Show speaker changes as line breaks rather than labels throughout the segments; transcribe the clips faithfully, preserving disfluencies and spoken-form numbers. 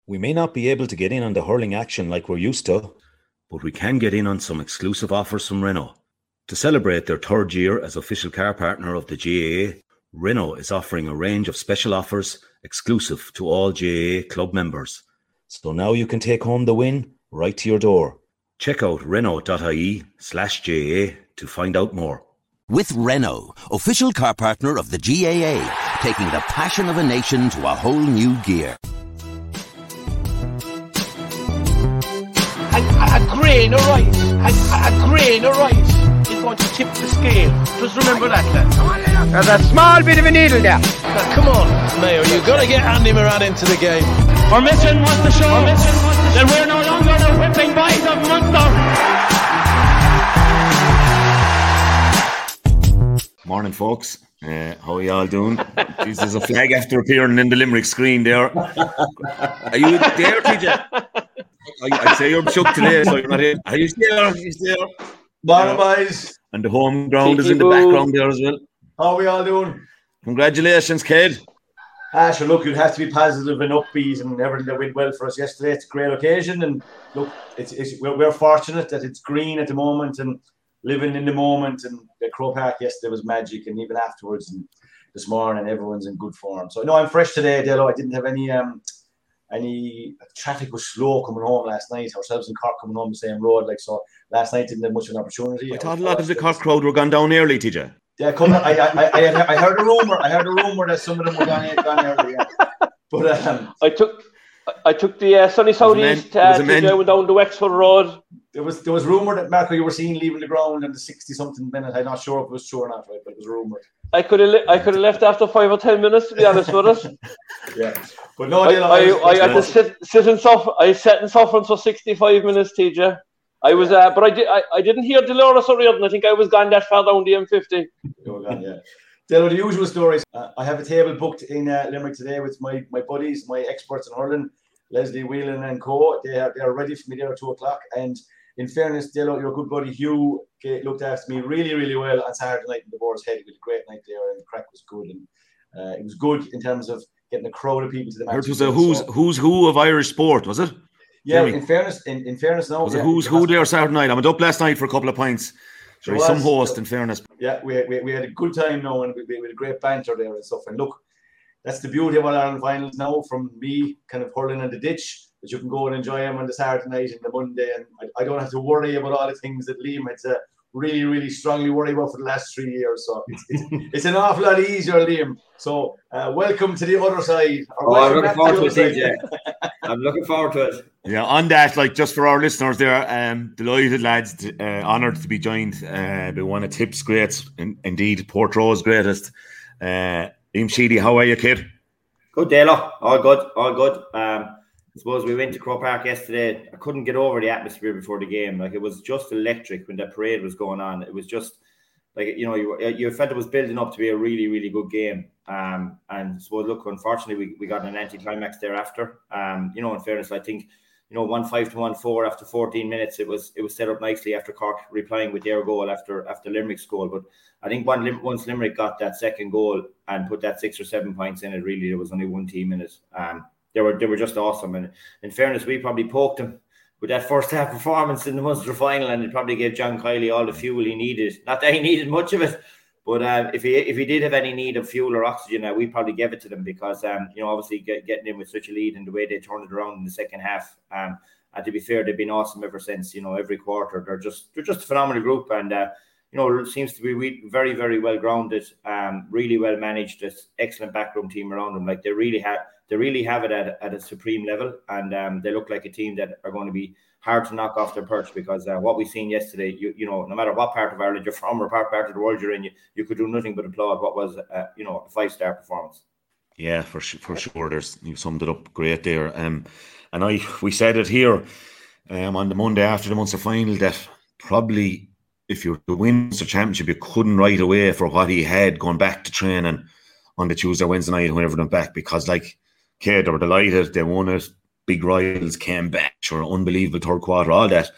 We may not be able to get in on the hurling action like we're used to, but we can get in on some exclusive offers from Renault. To celebrate their third year as official car partner of the G A A, Renault is offering a range of special offers exclusive to all G A A club members. So now you can take home the win right to your door. Check out renault.ie slash JA to find out more.
With Renault, official car partner of the G A A, taking the passion of a nation to a whole new gear.
A, a grain of rice, a, a grain of rice is going to tip the scale. Just remember that, lad.
There's a small bit of a needle there.
Now, come on, Mayor, you've got to get Andy Moran into the game.
Our mission was to show that we're no longer the whipping boys of Munster.
Morning, folks. Uh, how are you all doing? Jeez, there's a flag after appearing in the Limerick screen there. Are you there, T J? I, I'd say you're shook today, so you're not in. Are you there? Are you there?
Morning, boys.
And the home ground is in the background there as well.
How are we all doing?
Congratulations, kid.
Ah, sure, look, you'd have to be positive and upbeat and everything that went well for us yesterday. It's a great occasion, and look, it's, it's we're, we're fortunate that it's green at the moment and living in the moment. And the Croke Park yesterday was magic, and even afterwards and this morning, everyone's in good form. So no, I'm fresh today, Delo. I didn't have any um any traffic was slow coming home last night. Ourselves and Cork coming home the same road, like so. Last night didn't have much of an opportunity.
I thought a lot of the Cork crowd were gone down early, T J.
Yeah, come on. I, I, I, I heard a rumor. I heard a rumor that some of them were gone, gone early. Yeah. But um,
I took, I took the uh, sunny southeast. Uh, I went down the Wexford Road.
There was there was rumor that Marco you were seen leaving the ground in the sixty something minute. I'm not sure if it was true or not, right? But it was rumored.
I could have I could have left after five or ten minutes, to be honest with us.
Yeah, but no,
I, I, I, I had to sit sit and suffer. I sat and suffered for sixty-five minutes, T J. I was, uh, but I did. I, I didn't hear Dolores O'Riordan. I think I was gone that far down the M fifty.
You were gone, yeah. There are the usual stories. Uh, I have a table booked in uh, Limerick today with my, my buddies, my experts in hurling, Leslie Whelan and co. They are they are ready for me there at two o'clock. And in fairness, Delo, your good buddy Hugh okay, looked after me really, really well on Saturday night in the Boar's Head. It was a great night there, and the crack was good. And uh, it was good in terms of getting a crowd of people to the match.
It was a who's so, who's who of Irish sport, was it?
Yeah, in fairness, in, in fairness, no.
Was
yeah,
it who's who there Saturday night? I went up last night for a couple of pints. There was some host, in fairness.
Yeah, we, we we had a good time now, and we, we had a great banter there and stuff. And look, that's the beauty of All Ireland finals now. From me, kind of hurling in the ditch, that you can go and enjoy them on the Saturday night and the Monday, and I, I don't have to worry about all the things that Liam had to really, really strongly worry about for the last three years. So it's it's, it's an awful lot easier, Liam. So uh, welcome to the other side.
Oh, I'm looking forward to it, T J. I'm looking forward to it.
Yeah, on that, like just for our listeners there, um, delighted lads, to, uh, honoured to be joined uh, by one of Tip's greats, in, indeed Portro's greatest. Uh, Liam Sheedy, how are you, kid?
Good, Dalo. All good, all good. Um, I suppose we went to Croke Park yesterday. I couldn't get over the atmosphere before the game. Like, it was just electric when that parade was going on. It was just like, you know, you, you felt it was building up to be a really, really good game. Um, and so look, unfortunately, we, we got an anti-climax thereafter. Um, you know, in fairness, I think, you know, one five to one four after fourteen minutes, it was it was set up nicely after Cork replying with their goal after after Limerick's goal. But I think one, once Limerick got that second goal and put that six or seven points in it, really, there was only one team in it. Um, they were they were just awesome. And in fairness, we probably poked them with that first half performance in the Munster final, and it probably gave John Kiley all the fuel he needed. Not that he needed much of it, but uh, if he if he did have any need of fuel or oxygen, uh, we probably gave it to them because um, you know, obviously get, getting in with such a lead and the way they turned it around in the second half. Um, and to be fair, they've been awesome ever since. You know, every quarter they're just they're just a phenomenal group, and uh, you know, it seems to be very very well grounded, um, really well managed. This excellent backroom team around them. Like they really have they really have it at at a supreme level, and um, they look like a team that are going to be hard to knock off their perch because uh, what we've seen yesterday, you you know, no matter what part of Ireland you're from or what part of the world you're in, you, you could do nothing but applaud what was, uh, you know, a five-star performance.
Yeah, for for sure. There's you summed it up great there. Um, and I we said it here um, on the Monday after the Munster final that probably if you were to win the championship, you couldn't right away for what he had going back to training on the Tuesday, Wednesday night, whenever they went back, because like, okay, they were delighted, they won it. Big rivals came back, sure, unbelievable third quarter, all that.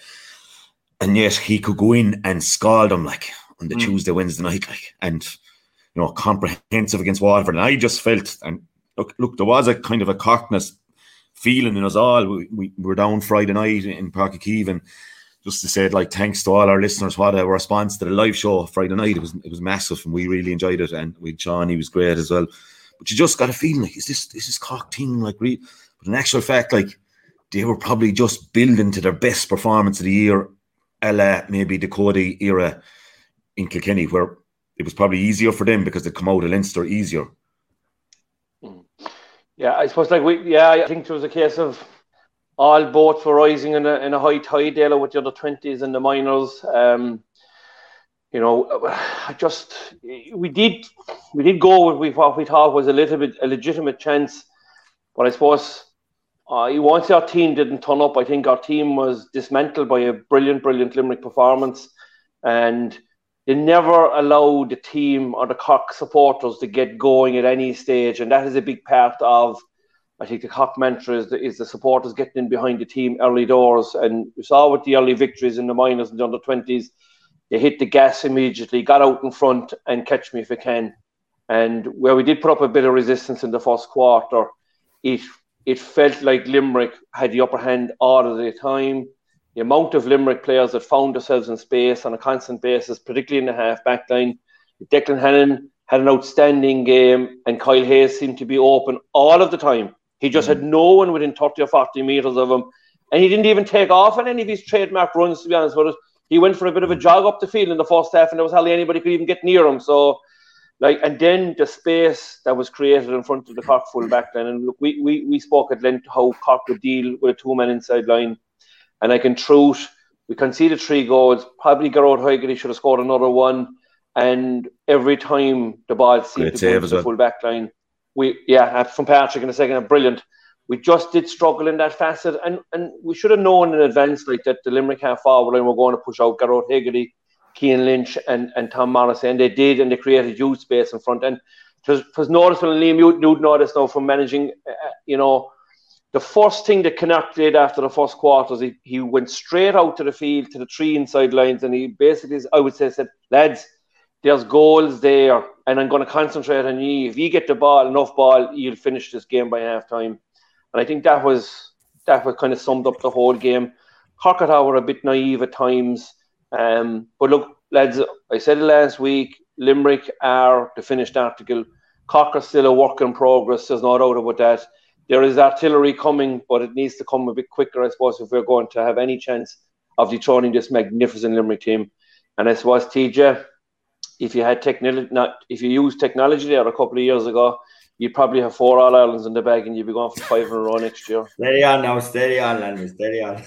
And yet he could go in and scald them like on the mm. Tuesday, Wednesday night, like, and you know, comprehensive against Waterford. And I just felt, and look, look, there was a kind of a cockness feeling in us all. We, we were down Friday night in Park Keeve, and just to say, like, thanks to all our listeners, what a response to the live show Friday night. It was it was massive, and we really enjoyed it. And with Sean, he was great as well. But you just got a feeling like, is this this is Cork team like? Re-? But in actual fact, like, they were probably just building to their best performance of the year, a la maybe the Cody era in Kilkenny, where it was probably easier for them because they come out of Leinster easier.
Yeah, I suppose like we, yeah, I think it was a case of all boats were rising in a in a high tide there with the other twenties and the minors. Um, you know, I just we did we did go with what we thought was a little bit a legitimate chance, but I suppose uh, once our team didn't turn up, I think our team was dismantled by a brilliant, brilliant Limerick performance, and they never allowed the team or the Cork supporters to get going at any stage, and that is a big part of, I think, the Cork mantra is the, is the supporters getting in behind the team early doors. And we saw with the early victories in the minors and the under twenties, they hit the gas immediately, got out in front and catch me if you can. And where we did put up a bit of resistance in the first quarter, it it felt like Limerick had the upper hand all of the time. The amount of Limerick players that found themselves in space on a constant basis, particularly in the half-back line. Declan Hannon had an outstanding game, and Kyle Hayes seemed to be open all of the time. He just mm-hmm. had no one within thirty or forty metres of him, and he didn't even take off on any of his trademark runs, to be honest with it. He went for a bit of a jog up the field in the first half, and there was hardly anybody could even get near him. So, like, and then the space that was created in front of the Cork full-back line, and look, we, we, we spoke at length how Cork would deal with a two-man inside line. And like in truth, we conceded three goals. Probably Gerard Hoygerty should have scored another one. And every time the ball seemed
Great
to go into the
well.
full back line, we yeah, from Patrick in a second, brilliant. We just did struggle in that facet, and, and we should have known in advance like that the Limerick half forward line were going to push out Gerard Hoygerty, Cian Lynch, and, and Tom Morrissey, and they did, and they created huge space in front. And it was, it was noticeable, and Liam, you'd, you'd notice now from managing, uh, you know. The first thing that Canuck did after the first quarters, he, he went straight out to the field, to the three inside lines, and he basically, I would say, said, lads, there's goals there, and I'm going to concentrate on you. If you get the ball, enough ball, you'll finish this game by half-time. And I think that was that was kind of summed up the whole game. Cork were a bit naive at times. Um, but look, lads, I said it last week, Limerick are the finished article. Cork are still a work in progress, there's no doubt about that. There is artillery coming, but it needs to come a bit quicker, I suppose, if we're going to have any chance of dethroning this magnificent Limerick team. And I suppose, T J, if you had technology, not if you used technology there a couple of years ago, you'd probably have four All Irelands in the bag, and you'd be going for five in a row next year.
Steady on now, steady on, Landry, steady on.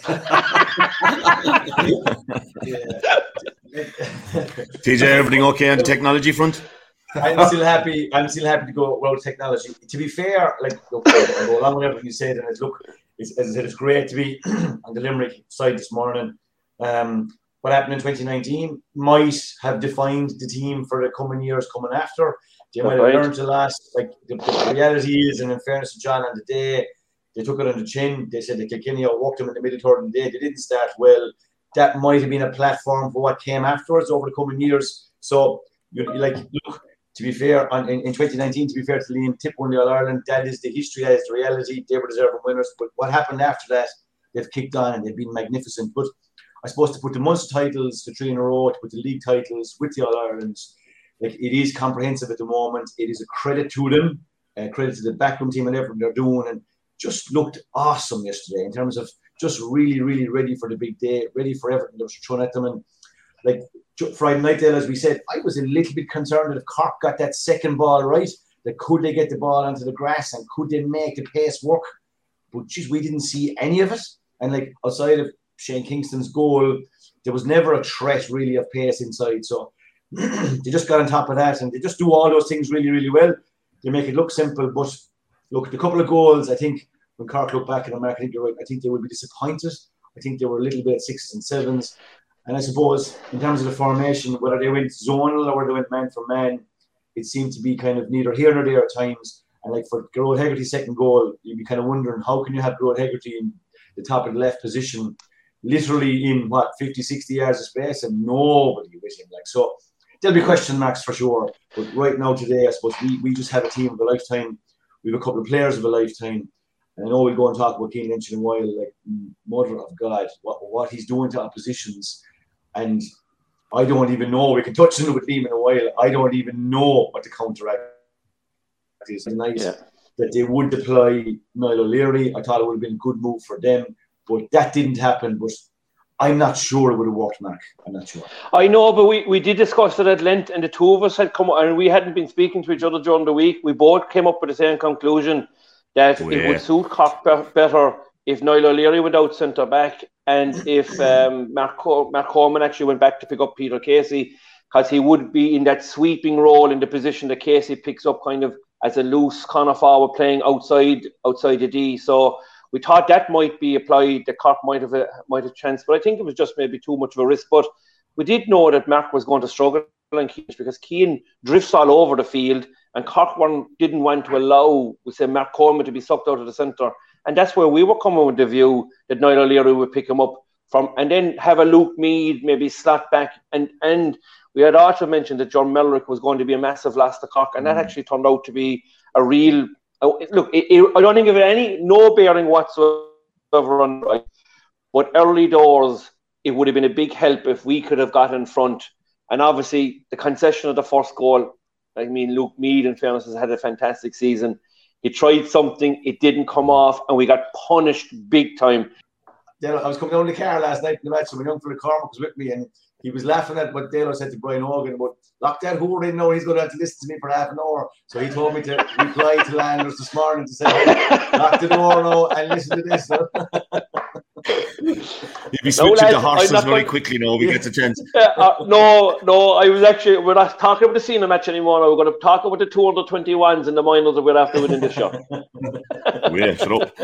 T J, everything okay on the technology front?
I'm still happy. I'm still happy to go world technology. To be fair, like look, I'll go along with everything you said, and it's look, it's, as I said, it's great to be on the Limerick side this morning. Um, what happened in twenty nineteen might have defined the team for the coming years coming after. They might have
right.
learned to last. Like the, the reality is, and in fairness to John on the day, they took it on the chin. They said the Kilkenny walked them in the middle third of the day. They didn't start well. That might have been a platform for what came afterwards over the coming years. So, you like look. To be fair, on, in, in twenty nineteen, to be fair to Liam, Tip won the All-Ireland. That is the history, that is the reality. They were deserving winners. But what happened after that, they've kicked on and they've been magnificent. But I suppose to put the Munster titles to three in a row, to put the league titles with the All-Irelands, like it is comprehensive at the moment. It is a credit to them, uh, credit to the backroom team and everything they're doing. And just looked awesome yesterday in terms of just really, really ready for the big day, ready for everything that was thrown at them. And like Friday night, then, as we said, I was a little bit concerned that if Cork got that second ball right, that could they get the ball onto the grass and could they make the pace work? But geez, we didn't see any of it. And like outside of Shane Kingston's goal, there was never a threat really of pace inside. So they just got on top of that, and they just do all those things really, really well. They make it look simple, but look, the couple of goals, I think when Cork look back at them, I think you're right. I think they would be disappointed. I think they were a little bit at sixes and sevens. And I suppose in terms of the formation, whether they went zonal or whether they went man for man, it seemed to be kind of neither here nor there at times. And like for Gerard Hegarty's second goal, you'd be kind of wondering how can you have Gerard Hegarty in the top of the left position, literally in what fifty, sixty yards of space, and nobody with him. Like so, there'll be question marks for sure. But right now today, I suppose we, we just have a team of a lifetime. We have a couple of players of a lifetime, And I know we'll go and talk about Cian Lynch in a while, like, mother of God, what, what he's doing to oppositions. And I don't even know, we can touch on it with Liam in a while, I don't even know what the counteract is. It's nice yeah. that they would deploy Niall O'Leary. I thought it would have been a good move for them, but that didn't happen. But I'm not sure it would have worked, Mark. I'm not sure.
I know, but we, we did discuss it at length, and the two of us had come, and we hadn't been speaking to each other during the week. We both came up with the same conclusion that oh, yeah. it would suit Cork be- better if Niall O'Leary went out centre back, and if um, Mark, Co- Mark Coleman actually went back to pick up Peter Casey, because he would be in that sweeping role in the position that Casey picks up, kind of as a loose corner forward playing outside outside the D. So we thought that might be applied, that Cork might have a might have chance, but I think it was just maybe too much of a risk. But we did know that Mark was going to struggle on Keane, because Keane drifts all over the field, and Cork one didn't want to allow, we say, Mark Coleman to be sucked out of the centre. And that's where we were coming with the view that Niall O'Leary would pick him up from, and then have a Luke Meade maybe slot back. And and we had also mentioned that John Mellerick was going to be a massive loss to Cork, and that actually turned out to be a real... Look, it, it, I don't think of any, no bearing whatsoever on right, but early doors, it would have been a big help if we could have got in front. And obviously, the concession of the first goal, I mean, Luke Meade, in fairness, has had a fantastic season. He tried something, it didn't come off, and we got punished big time.
Dale, I was coming down the car last night in the match, so my young fella Cormac was with me, and he was laughing at what Dale said to Brian Hogan about, lock that hooer in now, he's going to have to listen to me for half an hour. So he told me to reply to Landers this morning to say, lock the door now and listen to this.
You'd be switching no, to horses very going... quickly now, we get a chance.
Yeah, uh, no, no, I was actually, we're not talking about the senior match anymore. We're going to talk about the two under twenty-ones and the minors that we're after within this show.
Yeah, shut up.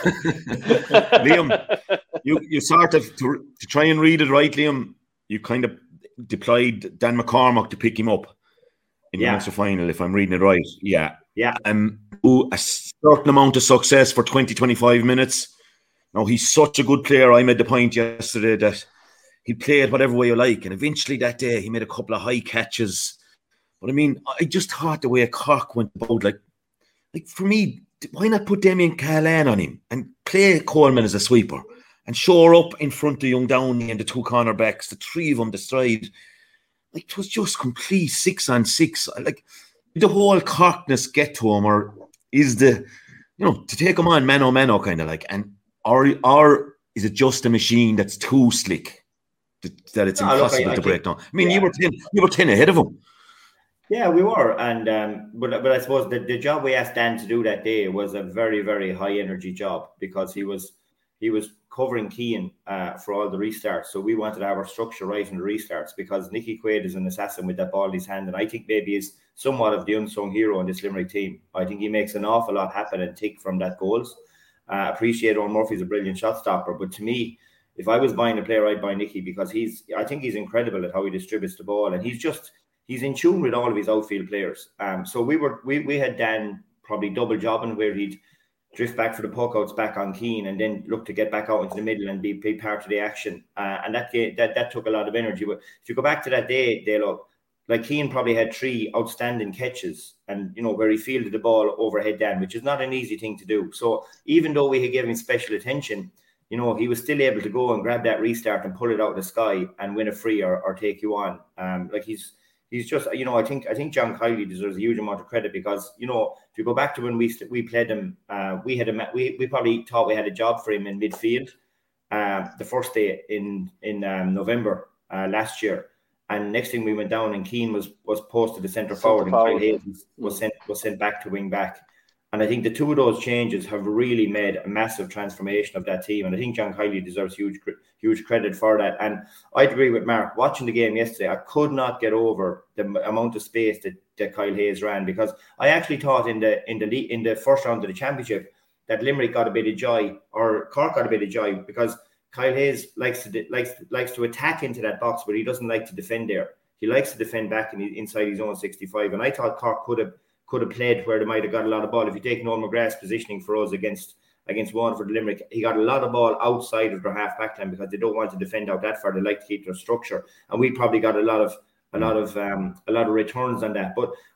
Liam, you, you sort of, to, to try and read it right, Liam, you kind of deployed Dan McCormack to pick him up in yeah. the Munster final, if I'm reading it right. Yeah.
Yeah.
Um, a certain amount of success for twenty, twenty-five minutes. Now, he's such a good player. I made the point yesterday that he played whatever way you like, and eventually that day he made a couple of high catches. But I mean, I just thought the way Cork went about, like, like for me, why not put Damien Callahan on him and play Coleman as a sweeper and shore up in front of Young Downey and the two cornerbacks, the three of them, the stride. Like, it was just complete six on six. Like, did the whole Corkness get to him, or is the, you know, to take him on mano mano kind of like, and or or is it just a machine that's too slick that, that it's no, impossible look, I, I to break down? I mean, yeah. you were ten, you were ten ahead of him.
Yeah, we were, and um, but but I suppose the, the job we asked Dan to do that day was a very very high energy job, because he was he was covering Keane uh, for all the restarts. So we wanted to have our structure right in the restarts, because Nicky Quaid is an assassin with that ball in his hand, and I think maybe is somewhat of the unsung hero in this Limerick team. I think he makes an awful lot happen and tick from that goals. I uh, appreciate Owen Murphy's a brilliant shot stopper, but to me, if I was buying a player, I'd buy Nicky, because he's I think he's incredible at how he distributes the ball, and he's just he's in tune with all of his outfield players. Um, so we were we we had Dan probably double jobbing, where he'd drift back for the puck outs back on Keane, and then look to get back out into the middle and be, be part of the action. Uh, and that, that that took a lot of energy. But if you go back to that day, Dalo, like Keane probably had three outstanding catches, and you know, where he fielded the ball overhead down, which is not an easy thing to do. So even though we had given him special attention, you know, he was still able to go and grab that restart and pull it out of the sky and win a free or, or take you on. Um, like he's he's just, you know, I think I think John Kiley deserves a huge amount of credit, because, you know, if you go back to when we we played him, uh, we had a we we probably thought we had a job for him in midfield, uh, the first day in in um, November uh, last year. And next thing we went down, and Keane was was posted to centre forward, and Kyle Hayes was, was sent was sent back to wing back. And I think the two of those changes have really made a massive transformation of that team. And I think John Kiley deserves huge huge credit for that. And I agree with Mark. Watching the game yesterday, I could not get over the amount of space that, that Kyle Hayes ran, because I actually thought in the in the in the first round of the championship that Limerick got a bit of joy, or Cork got a bit of joy, because Kyle Hayes likes to likes likes to attack into that box, but he doesn't like to defend there. He likes to defend back in, inside his own sixty-five. And I thought Cork could have could have played where they might have got a lot of ball. If you take Noel McGrath's positioning for us against against Waterford Limerick, he got a lot of ball outside of their half back line, because they don't want to defend out that far. They like to keep their structure, and we probably got a lot of a lot of um, a lot of returns on that. But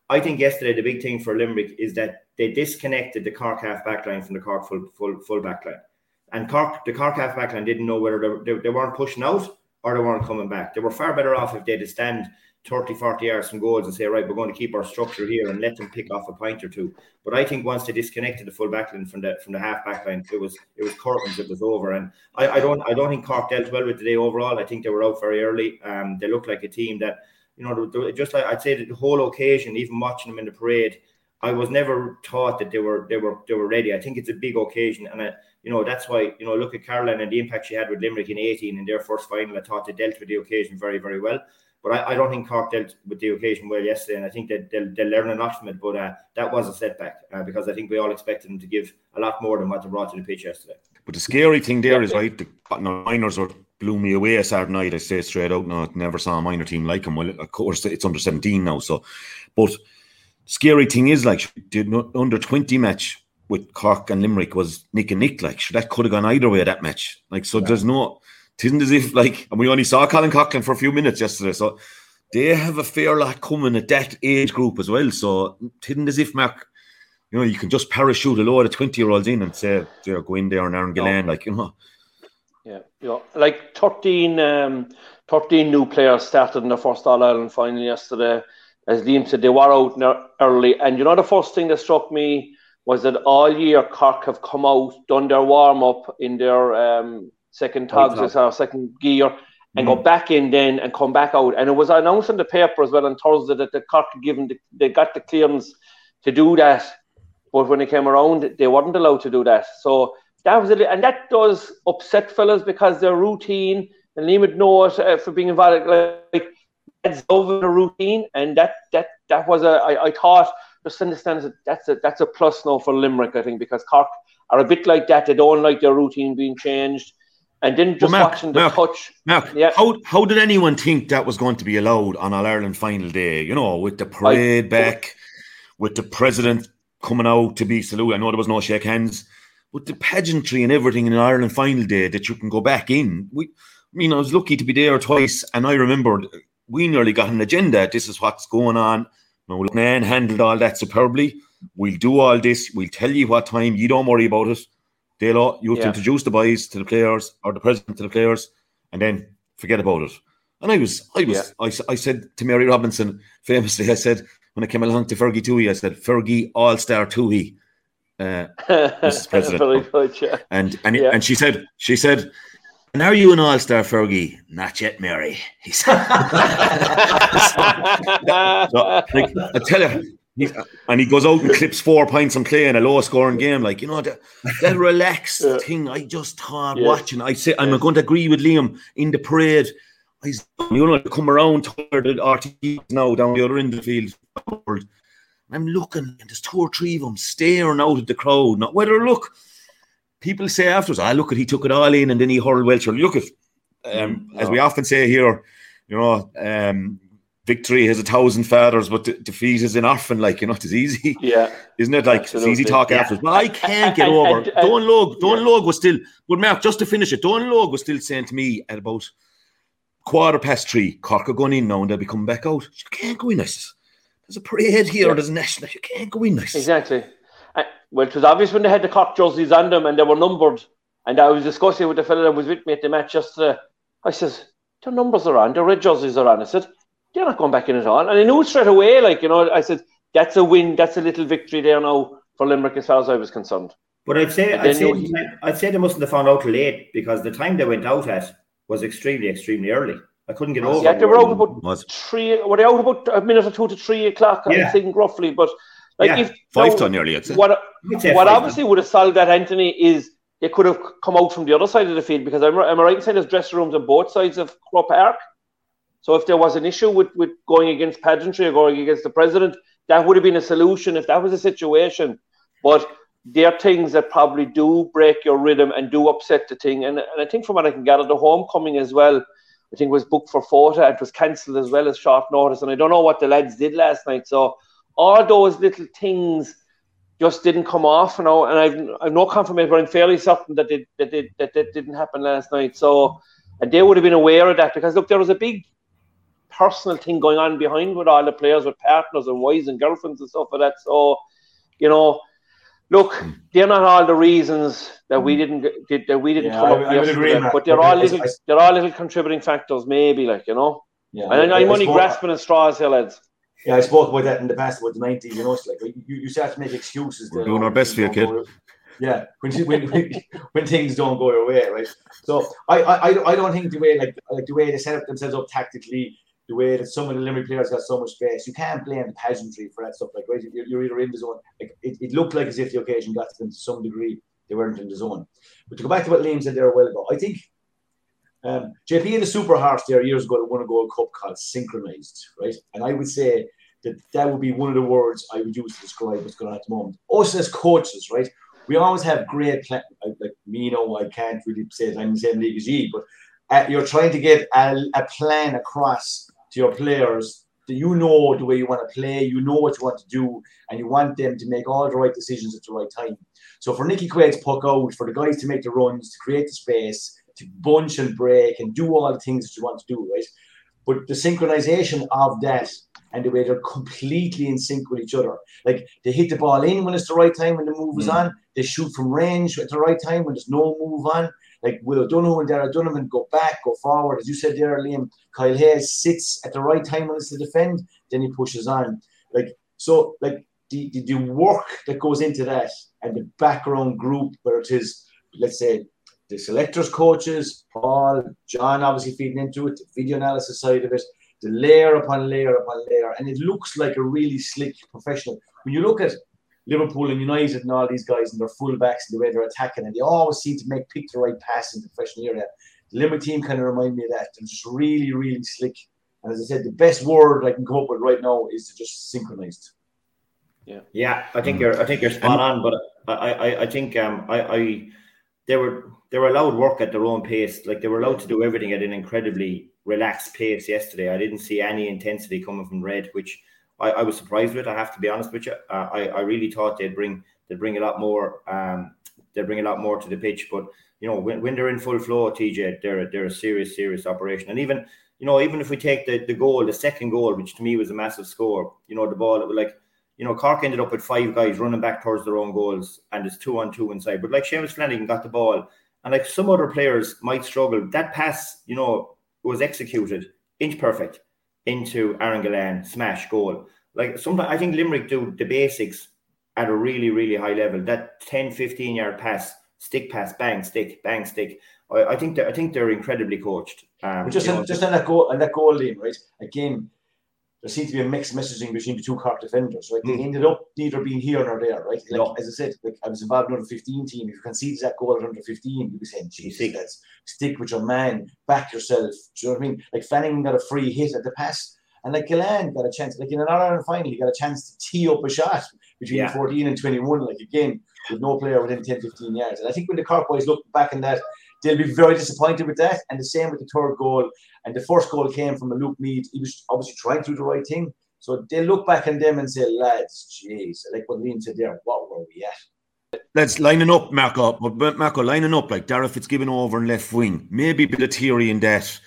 I think yesterday the big thing for Limerick is that they disconnected the Cork half back line from the Cork full full, full back line. And Cork, the Cork half back line didn't know whether they, they, they weren't pushing out or they weren't coming back. They were far better off if they had to stand thirty, forty yards from goals and say, right, we're going to keep our structure here and let them pick off a point or two. But I think once they disconnected the full back line from the from the half back line, it was it was curtains, it was over. And I, I don't I don't think Cork dealt well with today overall. I think they were out very early. Um, they looked like a team that, you know, just like I'd say that the whole occasion, even watching them in the parade, I was never taught that they were they were they were ready. I think it's a big occasion, and I, you know that's why, you know, look at Caroline and the impact she had with Limerick in eighteen in their first final. I thought they dealt with the occasion very very well. But I, I don't think Cork dealt with the occasion well yesterday, and I think that they'll, they'll learn a lot from it. But uh, that was a setback uh, because I think we all expected them to give a lot more than what they brought to the pitch yesterday.
But the scary thing there is, right, the no, minors were blew me away Saturday night. I say straight out, no, I never saw a minor team like them. Well, of course, it's under seventeen now. So, but scary thing is, like, the under twenty match with Cork and Limerick was nick and nick. Like, that could have gone either way, that match. Like, so yeah. There's no. It isn't as if, like, and we only saw Colin Coughlin for a few minutes yesterday, so they have a fair lot coming at that age group as well. So it isn't as if, Mark, you know, you can just parachute a load of twenty-year-olds in and say, you know, go in there and Aaron Gillane, no. like, you know.
Yeah, you know, like thirteen, um, thirteen new players started in the first All-Ireland final yesterday. As Liam said, they were out early. And, you know, the first thing that struck me was that all year Cork have come out, done their warm-up in their... Um, second togs or second gear and mm. go back in then and come back out. And it was announced in the paper as well on Thursday that the Cork had given the, they got the clearance to do that, but when they came around they weren't allowed to do that. So that was a, and that does upset fellas because their routine, and Liam would know it uh, for being involved, like that's over the routine, and that that that was a I, I thought just understand that that's a that's a plus now for Limerick, I think, because Cork are a bit like that. They don't like their routine being changed. And then just well, Mark, watching the
Mark,
touch.
Mark,
yeah.
how how did anyone think that was going to be allowed on All Ireland final day? You know, with the parade I, back, with the president coming out to be saluted. I know there was no shake hands, but the pageantry and everything in an Ireland final day that you can go back in. We, I mean, I was lucky to be there twice, and I remembered we nearly got an agenda. This is what's going on. No, Nan handled all that superbly. We'll do all this. We'll tell you what time. You don't worry about it. They'll you have yeah. to introduce the boys to the players or the president to the players, and then forget about it. And I was, I was, yeah. I, I said to Mary Robinson famously, I said when I came along to Fergie Toohey, I said Fergie All Star Toohey, uh, Missus President.
Very good, yeah.
And and
yeah.
and she said, she said, and are you an All Star, Fergie? Not yet, Mary. He said. so, so, like, I tell you. He, and he goes out and clips four points and play in a low scoring game. Like, you know, that, that relaxed yeah. thing, I just thought yeah. watching. I say, I'm yeah. going to agree with Liam in the parade. I, you know, come around toward the R T E now down the other end of the field. I'm looking, and there's two or three of them staring out at the crowd. Not whether, look, people say afterwards, ah, look at, he took it all in and then he hurled Welcher. Look at, um, no. as we often say here, you know, um, victory has a thousand fathers, but de- defeat is an orphan. Like, you know, it's easy.
Yeah.
Isn't it? Like, absolutely. It's easy talk yeah. afterwards. But I can't get
and,
over.
And, and,
Don Logue, Don
yeah.
Logue was still, but Mark, just to finish it, Don Logue was still saying to me at about quarter past three, Cork are going in now and they'll be coming back out. You can't go in this. There's a parade here, yeah. there's a national. You can't go in this.
Exactly. Uh, well, it was obvious when they had the Cork jerseys on them and they were numbered. And I was discussing with the fellow that was with me at the match yesterday. I says, their numbers are on, their red jerseys are on. I said, they're not going back in at all. And I knew straight away, like, you know, I said, that's a win, that's a little victory there now for Limerick as far as I was concerned.
But I'd say I'd say, he, I'd say they mustn't have found out late because the time they went out at was extremely, extremely early. I couldn't get over.
Yeah, they were out about was. three. Were they out about a minute or two to three o'clock? Yeah. I think roughly. But like
yeah.
if
five ton nearly, I'd say.
What, what obviously would have solved that, Anthony, is they could have come out from the other side of the field because I'm, am I right in saying there's dressing rooms on both sides of Croke Park? So if there was an issue with, with going against pageantry or going against the president, that would have been a solution if that was a situation. But they're things that probably do break your rhythm and do upset the thing. And, and I think from what I can gather, the homecoming as well, I think was booked for Fota. It was cancelled as well as short notice. And I don't know what the lads did last night. So all those little things just didn't come off, you know. And I've, I've no confirmation, but I'm fairly certain that it, that, it, that that didn't happen last night. So, and they would have been aware of that because, look, there was a big personal thing going on behind with all the players, with partners and wives and girlfriends and stuff like that. So, you know, look, they're not all the reasons that we didn't did, that we didn't
Yeah,
come
I-
up
I would
yesterday,
agree, Mark.
but they're
Okay,
all
I-
little
I-
they're all little contributing factors, maybe, like, you know.
Yeah,
And
I-
I'm
I
only
spoke-
grasping at straws here, lads.
Yeah, I spoke about that in the past about the nineties. You know, it's like you, you start to make excuses.
We're
there,
doing our
when
best for you,
things
kid.
don't go- Yeah, when, when, when, when things don't go your way, right? So I, I, I don't think the way like like the way they set up themselves up tactically, the way that some of the Limerick players got so much space, you can't blame the pageantry for that stuff. Like, right, you're, you're either in the zone. Like it, it looked like as if the occasion got to them to some degree. They weren't in the zone. But to go back to what Liam said there a while ago, I think um, J P had a super horse there years ago that won a Gold Cup called synchronized, right? And I would say that that would be one of the words I would use to describe what's going on at the moment. Us as coaches, right? We always have great plan. Like me, you know, I can't really say that I'm in the same league as you, but uh, you're trying to get a, a plan across to your players that you know the way you want to play, you know what you want to do, and you want them to make all the right decisions at the right time. So for Nicky Quaid's puck out, for the guys to make the runs, to create the space, to bunch and break and do all the things that you want to do, right? But the synchronization of that and the way they're completely in sync with each other. Like they hit the ball in when it's the right time when the move is on. They shoot from range at the right time when there's no move on. Like Will O'Donoghue and Darragh Donovan go back, go forward. As you said there, Liam, Kyle Hayes sits at the right time when it's to defend, then he pushes on. Like so, like the, the, the work that goes into that and the background group, where it is, let's say, the selectors, coaches, Paul, John obviously feeding into it, the video analysis side of it, the layer upon layer upon layer, and it looks like a really slick professional. When you look at Liverpool and United and all these guys and their fullbacks and the way they're attacking, and they always seem to make pick the right pass in the professional area. The Limerick team kind of remind me of that. They're just really, really slick. And as I said, the best word I can come up with right now is just synchronized.
Yeah,
yeah. I think you're. I think you're spot on. But I, I, I think um, I, I, they were, they were allowed work at their own pace. Like they were allowed to do everything at an incredibly relaxed pace yesterday. I didn't see any intensity coming from Red, which I, I was surprised with. I have to be honest with you. Uh, I, I really thought they'd bring, they'd bring a lot more. Um, they'd bring a lot more to the pitch. But you know, when, when they're in full flow, T J, they're they're a serious, serious operation. And even you know, even if we take the the goal, the second goal, which to me was a massive score. You know, the ball, it was like. You know, Cork ended up with five guys running back towards their own goals, and it's two on two inside. But like Seamus Flanagan got the ball, and like some other players might struggle. That pass, you know, was executed inch perfect into Aaron Gillane, smash goal. Like sometimes I think Limerick do the basics at a really, really high level. That ten, fifteen yard pass, stick pass, bang, stick, bang, stick. I, I think that I think they're incredibly coached. Um,
but just
you
on,
know,
just on that goal, on that goal lane, right? Again. There seems to be a mixed messaging between the two Cork defenders, right? They
Mm.
ended up neither being here nor there, right? Like,
No.
as I said, like I was involved in the under fifteen team. If you concede that goal at under fifteen, you'd be saying, Jesus, that's stick with your man, back yourself. Do you know what I mean? Like Flanagan got a free hit at the pass, and like Gillane got a chance, like in an Ireland final, he got a chance to tee up a shot between
Yeah.
fourteen and twenty-one, like again, with no player within ten, fifteen yards. And I think when the Cork boys look back in that, they'll be very disappointed with that. And the same with the third goal. And the first goal came from a Luke Meade. He was obviously trying to do the right thing. So they look back on them and say, lads, jeez, like what Liam said there, what were we at?
Let's lining up, Marco. But Marco, lining up like Darragh Fitzgibbon over in left wing. Maybe a bit of theory in that.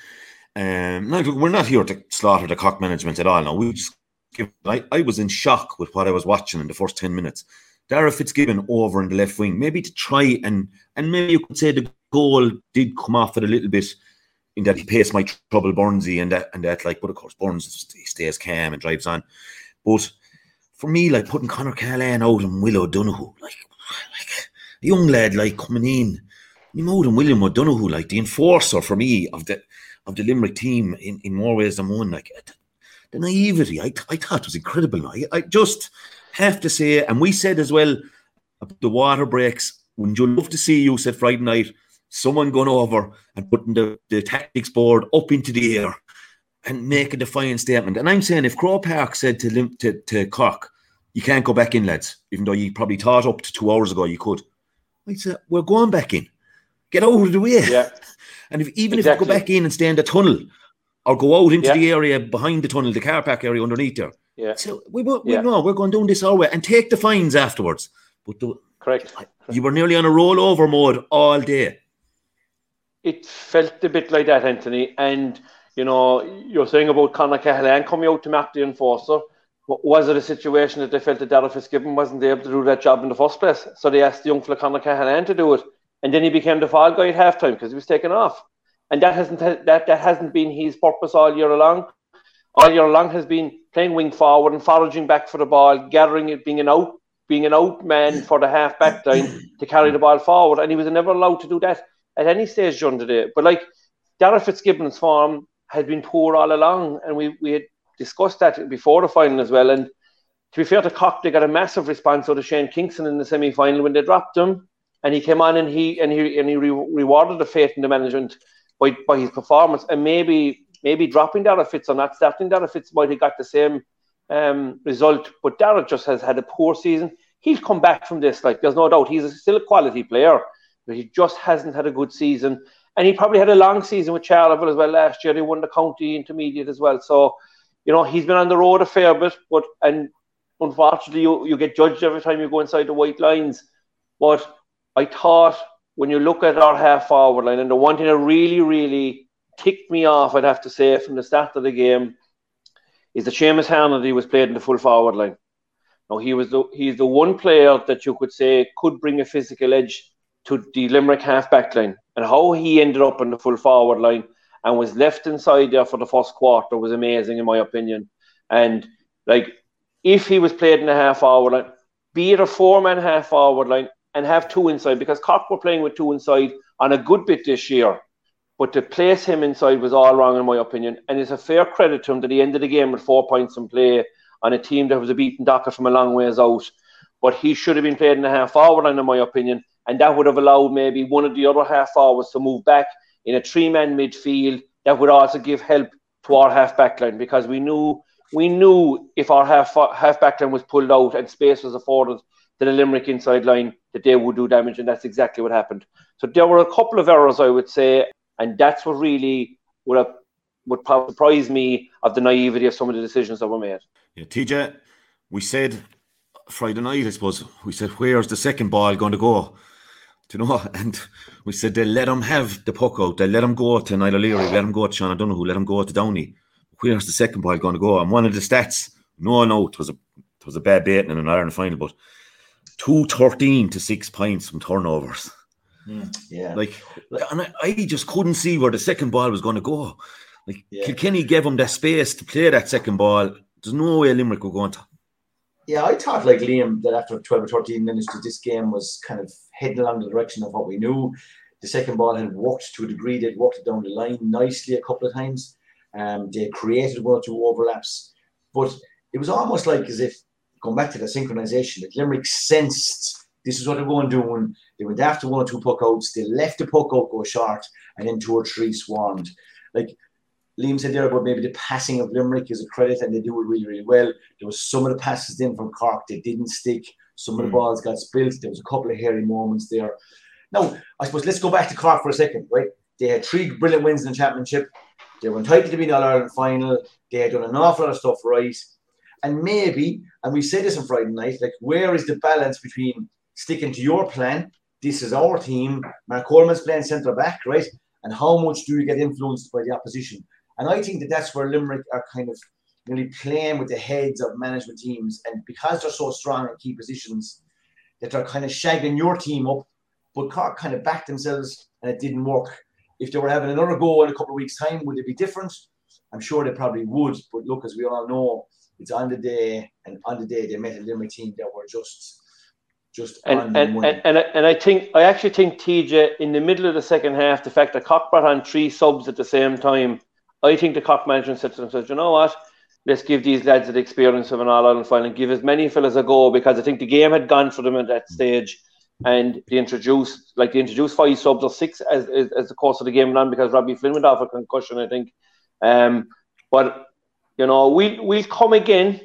Um, no, we're not here to slaughter the Cork management at all. No, we just give. I, I was in shock with what I was watching in the first ten minutes. Darragh Fitzgibbon over in the left wing, maybe to try and and maybe you could say the goal did come off it a little bit. In that he pace might trouble Burnsy and that and that like, but of course Burns he stays calm and drives on. But for me, like putting Conor Callahan out and Will O'Donoghue, like, like a young lad like coming in, you know, and William O'Donoghue, like the enforcer for me of the of the Limerick team in, in more ways than one. Like the naivety, I I thought was incredible. I I just have to say, and we said as well about the water breaks. Wouldn't you love to see you said Friday night? Someone going over and putting the, the tactics board up into the air and make a defiant statement. And I'm saying if Croke Park said to, Lim- to to Cork, you can't go back in, lads, even though you probably thought up to two hours ago you could. I'd say, we're going back in. Get out of the way.
Yeah.
And if even
Exactly.
if you go back in and stay in the tunnel or go out into
Yeah.
the area behind the tunnel, the car park area underneath there.
Yeah.
So we, we, we
Yeah.
know we're going down this our way and take the fines afterwards. But the,
Correct.
you were nearly on a rollover mode all day.
It felt a bit like that, Anthony. And, you know, you're saying about Conor Cahalan coming out to map the enforcer. Was it a situation that they felt that Darragh Fitzgibbon wasn't able to do that job in the first place? So they asked the young fella Conor Cahalan to do it. And then he became the fall guy at halftime because he was taken off. And that hasn't that, that hasn't been his purpose all year long. All year long has been playing wing forward and foraging back for the ball, gathering it, being an out, being an out man for the half back line to carry the ball forward. And he was never allowed to do that at any stage during the day. But like Darragh Fitzgibbon's form had been poor all along, and we, we had discussed that before the final as well. And to be fair to Cork, they got a massive response out of Shane Kingston in the semi-final when they dropped him, and he came on and he and he and he re- rewarded the faith in the management by, by his performance. And maybe maybe dropping Darragh Fitz or not starting Darragh Fitz might have got the same um, result. But Darragh just has had a poor season. He'll come back from this, like there's no doubt. He's a, still a quality player, but he just hasn't had a good season. And he probably had a long season with Charleville as well last year. He won the county intermediate as well. So, you know, he's been on the road a fair bit, but and unfortunately you, you get judged every time you go inside the white lines. But I thought when you look at our half forward line, and the one thing that really, really ticked me off, I'd have to say, from the start of the game, is that Seamus Harnedy was played in the full forward line. Now he was the he's the one player that you could say could bring a physical edge to the Limerick half back line. And how he ended up in the full forward line and was left inside there for the first quarter was amazing, in my opinion. And like, if he was played in the half forward line, be it a four-man half forward line and have two inside, because Cork were playing with two inside on a good bit this year. But to place him inside was all wrong, in my opinion. And it's a fair credit to him that he ended the game with four points in play on a team that was a beaten docket from a long ways out. But he should have been played in the half forward line, in my opinion. And that would have allowed maybe one of the other half forwards to move back in a three-man midfield. That would also give help to our half back line, because we knew we knew if our half half back line was pulled out and space was afforded to the Limerick inside line, that they would do damage, and that's exactly what happened. So there were a couple of errors, I would say, and that's what really would have would probably surprise me of the naivety of some of the decisions that were made.
Yeah, T J, we said Friday night, I suppose, we said, where's the second ball going to go? Do you know? And we said they'll let him have the puck out. They'll let him go to Niall O'Leary, let him go to Sean O'Donoghue, let him go to Downey. Where's the second ball going to go? And one of the stats, no, no, it was a it was a bad baiting in an Ireland final, but two thirteen to six points from turnovers.
Mm, yeah.
Like, and I, I just couldn't see where the second ball was going to go. Like,
yeah.
Kilkenny gave him that space to play that second ball. There's no way Limerick were going to.
Yeah, I thought, like Liam, that after twelve or thirteen minutes, that this game was kind of heading along the direction of what we knew. The second ball had worked to a degree. They'd worked it down the line nicely a couple of times. Um, they created one or two overlaps. But it was almost like as if, going back to the synchronization, that Limerick sensed this is what they're going to do. And they went after one or two puck outs. They left the puck out go short, and then two or three swarmed. Like Liam said there about maybe the passing of Limerick is a credit, and they do it really, really well. There was some of the passes in from Cork, they didn't stick. Some of the mm. balls got spilt. There was a couple of hairy moments there. Now, I suppose let's go back to Cork for a second, right? They had three brilliant wins in the championship. They were entitled to be in the All-Ireland final. They had done an awful lot of stuff right. And maybe, and we said this on Friday night, like, where is the balance between sticking to your plan? This is our team. Mark Coleman's playing centre back, right? And how much do you get influenced by the opposition? And I think that that's where Limerick are kind of really playing with the heads of management teams. And because they're so strong in key positions, that they're kind of shagging your team up. But Cork kind of backed themselves and it didn't work. If they were having another go in a couple of weeks' time, would it be different? I'm sure they probably would. But look, as we all know, it's on the day. And on the day, they met a Limerick team that were just... just
and
on
and, and, and, and I think, I actually think, T J, in the middle of the second half, the fact that Cork brought on three subs at the same time, I think the Cork management said to themselves, you know what, let's give these lads the experience of an All-Ireland final and give as many fellas a go, because I think the game had gone for them at that stage, and they introduced, like they introduced five subs or six as, as, as the course of the game went on, because Robbie Flynn went off a concussion, I think. Um, but, you know, we'll, we'll come again,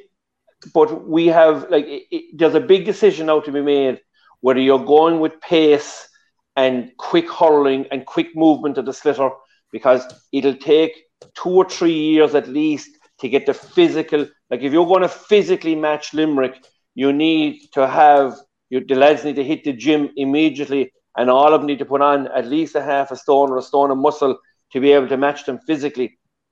but we have, like, it, it, there's a big decision now to be made, whether you're going with pace and quick hurling and quick movement of the slitter, because it'll take two or three years at least to get the physical. Like, if you're going to physically match Limerick, you need to have, you, the lads need to hit the gym immediately, and all of them need to put on at least a half a stone or a stone of muscle to be able to match them physically.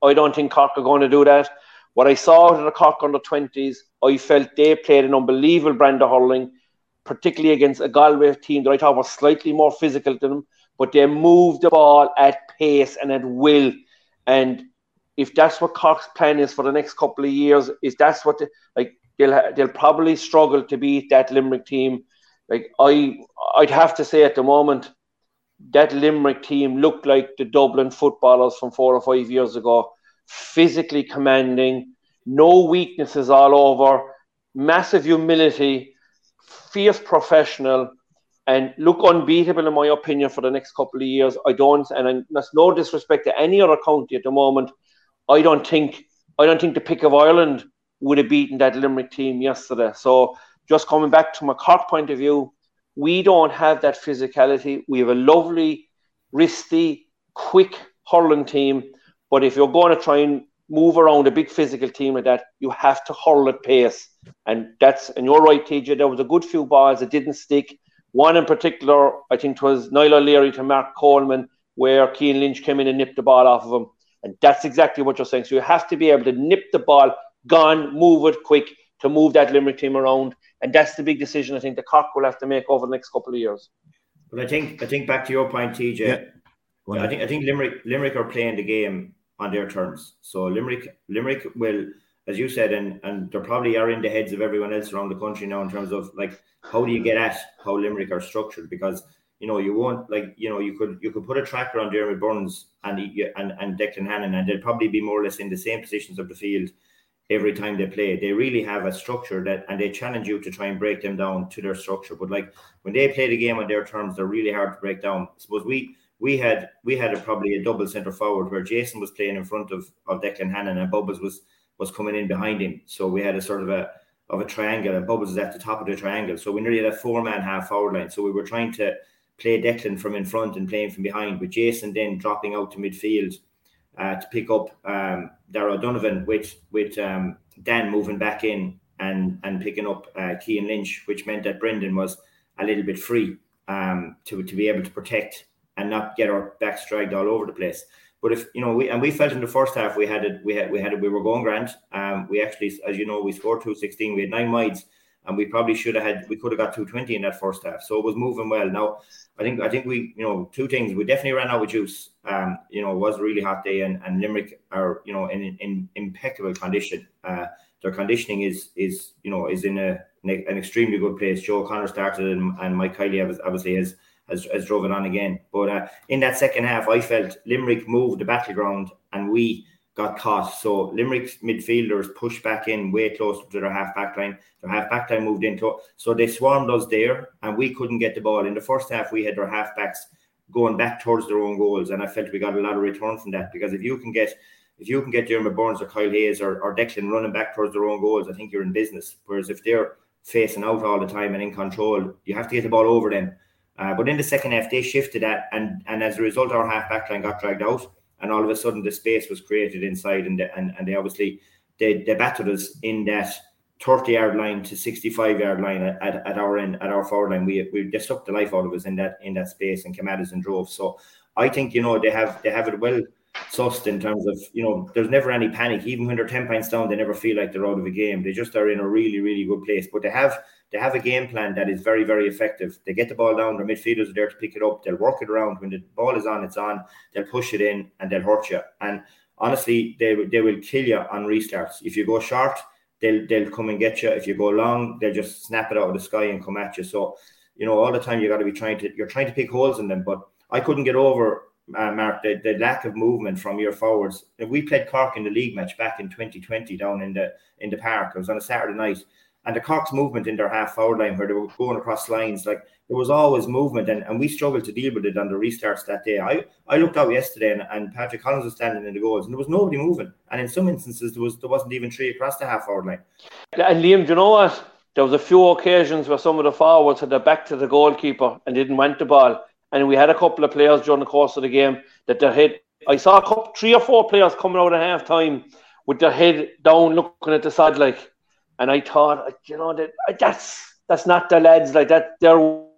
I don't think Cork are going to do that. What I saw out of the Cork under twenties, I felt they played an unbelievable brand of hurling, particularly against a Galway team that I thought was slightly more physical than them, but they moved the ball at pace and at will. And if that's what Cork's plan is for the next couple of years, is that's what, they, like, they'll they'll probably struggle to beat that Limerick team. Like, I, I'd have to say at the moment, that Limerick team looked like the Dublin footballers from four or five years ago. Physically commanding, no weaknesses all over, massive humility, fierce professional, and look unbeatable in my opinion for the next couple of years. I don't, and that's no disrespect to any other county at the moment. I don't think I don't think the pick of Ireland would have beaten that Limerick team yesterday. So just coming back to my Cork point of view, we don't have that physicality. We have a lovely, wristy, quick hurling team. But if you're going to try and move around a big physical team like that, you have to hurl at pace. And that's, and you're right, T J, there was a good few balls that didn't stick. One in particular, I think it was Niall O'Leary to Mark Coleman, where Cian Lynch came in and nipped the ball off of him. And that's exactly what you're saying. So you have to be able to nip the ball, gone, move it quick to move that Limerick team around. And that's the big decision I think the Cork will have to make over the next couple of years.
But I think I think back to your point, T J. Yeah. I think I think Limerick Limerick are playing the game on their terms. So Limerick Limerick will, as you said, and and they probably are in the heads of everyone else around the country now in terms of, like, how do you get at how Limerick are structured? Because, you know, you won't, like, you know, you could you could put a tracker on Diarmaid Burns and and and Declan Hannon, and they'll probably be more or less in the same positions of the field every time they play. They really have a structure that, and they challenge you to try and break them down to their structure. But, like, when they play the game on their terms, they're really hard to break down. I suppose we we had we had a, probably a double centre forward where Jason was playing in front of, of Declan Hannon and Bubbles was was coming in behind him. So we had a sort of a of a triangle, and Bubbles is at the top of the triangle. So we nearly had a four-man half forward line. So we were trying to play Declan from in front and playing from behind, with Jason then dropping out to midfield uh, to pick up um, Darragh Donovan, with with um, Dan moving back in and and picking up uh, Cian Lynch, which meant that Brendan was a little bit free um, to to be able to protect and not get our backs dragged all over the place. But if, you know, we and we felt in the first half we had it, we had we had it, we were going grand. Um, we actually, as you know, we scored two sixteen. We had nine wides, and we probably should have had, we could have got two twenty in that first half. So it was moving well. Now, I think I think we, you know, two things. We definitely ran out of juice. Um, you know, it was a really hot day, and, and Limerick are, you know, in, in impeccable condition. Uh, their conditioning is is you know is in a an extremely good place. Joe O'Connor started, and, and Mike Kiley obviously has. Has, has drove it on again. But uh, in that second half, I felt Limerick moved the battleground and we got caught. So Limerick's midfielders pushed back in way closer to their half-back line. Their half-back line moved into, so they swarmed us there and we couldn't get the ball. In the first half, we had their half-backs going back towards their own goals, and I felt we got a lot of return from that, because if you can get if you can get Diarmaid Burns or Kyle Hayes or, or Declan running back towards their own goals, I think you're in business. Whereas if they're facing out all the time and in control, you have to get the ball over them. Uh, but in the second half, they shifted that, and, and as a result, our half-back line got dragged out, and all of a sudden the space was created inside, and the, and, and they obviously they, they battered us in that thirty-yard line to sixty-five-yard line at, at, at our end, at our forward line. We we they sucked the life out of us in that in that space and came at us and drove. So I think, you know, they have they have it well sussed in terms of, you know, there's never any panic. Even when they're ten points down, they never feel like they're out of a game. They just are in a really, really good place. But they have they have a game plan that is very, very effective. They get the ball down, their midfielders are there to pick it up, they'll work it around. When the ball is on, it's on, they'll push it in and they'll hurt you. And honestly, they they will kill you on restarts. If you go short, they'll they'll come and get you. If you go long, they'll just snap it out of the sky and come at you. So, you know, all the time you got to be trying to you're trying to pick holes in them. But I couldn't get over, uh, Mark, the, the lack of movement from your forwards. We played Cork in the league match back in twenty twenty down in the in the park. It was on a Saturday night. And the Cork's movement in their half forward line, where they were going across lines, like, there was always movement, and, and we struggled to deal with it on the restarts that day. I, I looked out yesterday, and, and Patrick Collins was standing in the goals, and there was nobody moving. And in some instances, there was there wasn't even three across the half forward line.
And Liam, do you know what? There was a few occasions where some of the forwards had their back to the goalkeeper and didn't want the ball. And we had a couple of players during the course of the game that their head, I saw a couple, three or four players coming out at half time with their head down, looking at the side, like. And I thought, you know, that that's that's not the lads, like that. They're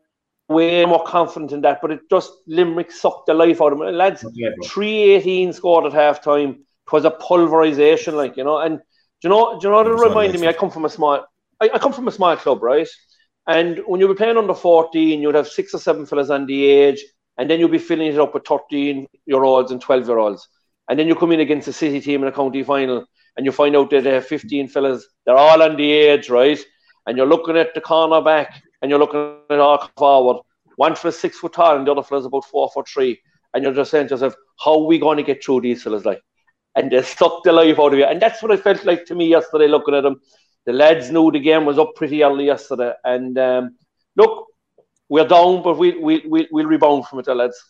way more confident in that. But it just, Limerick sucked the life out of them. Lads, three eighteen scored at half time. it was a pulverization, like, you know. And do you know, do you know what it reminded me? I come from a small, I, I come from a small club, right? And when you were playing under fourteen, you'd have six or seven fellas on the age, and then you'd be filling it up with thirteen-year-olds and twelve-year-olds. And then you come in against a city team in a county final, and you find out that they have fifteen fellas. They're all on the age, right? And you're looking at the corner back, and you're looking at all forward. One fella's six foot tall, and the other fella's about four foot three. And you're just saying to yourself, how are we going to get through these fellas, like? And they suck the life out of you. And that's what I felt like to me yesterday, looking at them. The lads knew the game was up pretty early yesterday. And um, look, we're down, but we, we, we, we'll rebound from it, the lads.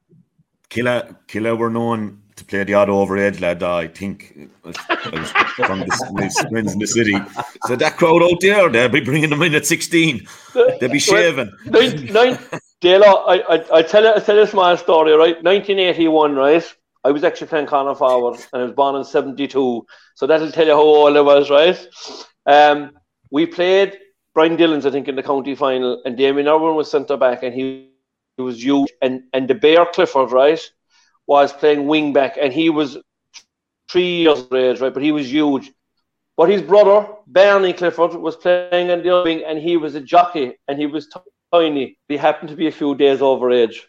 Killa, Killa were known to play the odd overage lad. I think I was from the friends in the city. So that crowd out there, they'll be bringing them in at sixteen. They'll be shaving.
Nine, nine, Dalo, I, I, I tell you, I tell you a small story, right? nineteen eighty-one, right? I was actually playing corner forward, and I was born in seventy-two. So that'll tell you how old I was, right? Um, we played Brian Dillon's, I think, in the county final, and Damien Irwin was centre back, and he, he was huge. And and the Bear Clifford, right, was playing wing back, and he was three years of age, right? But he was huge. But his brother, Barney Clifford, was playing on the other wing, and he was a jockey, and he was tiny. He happened to be a few days over age.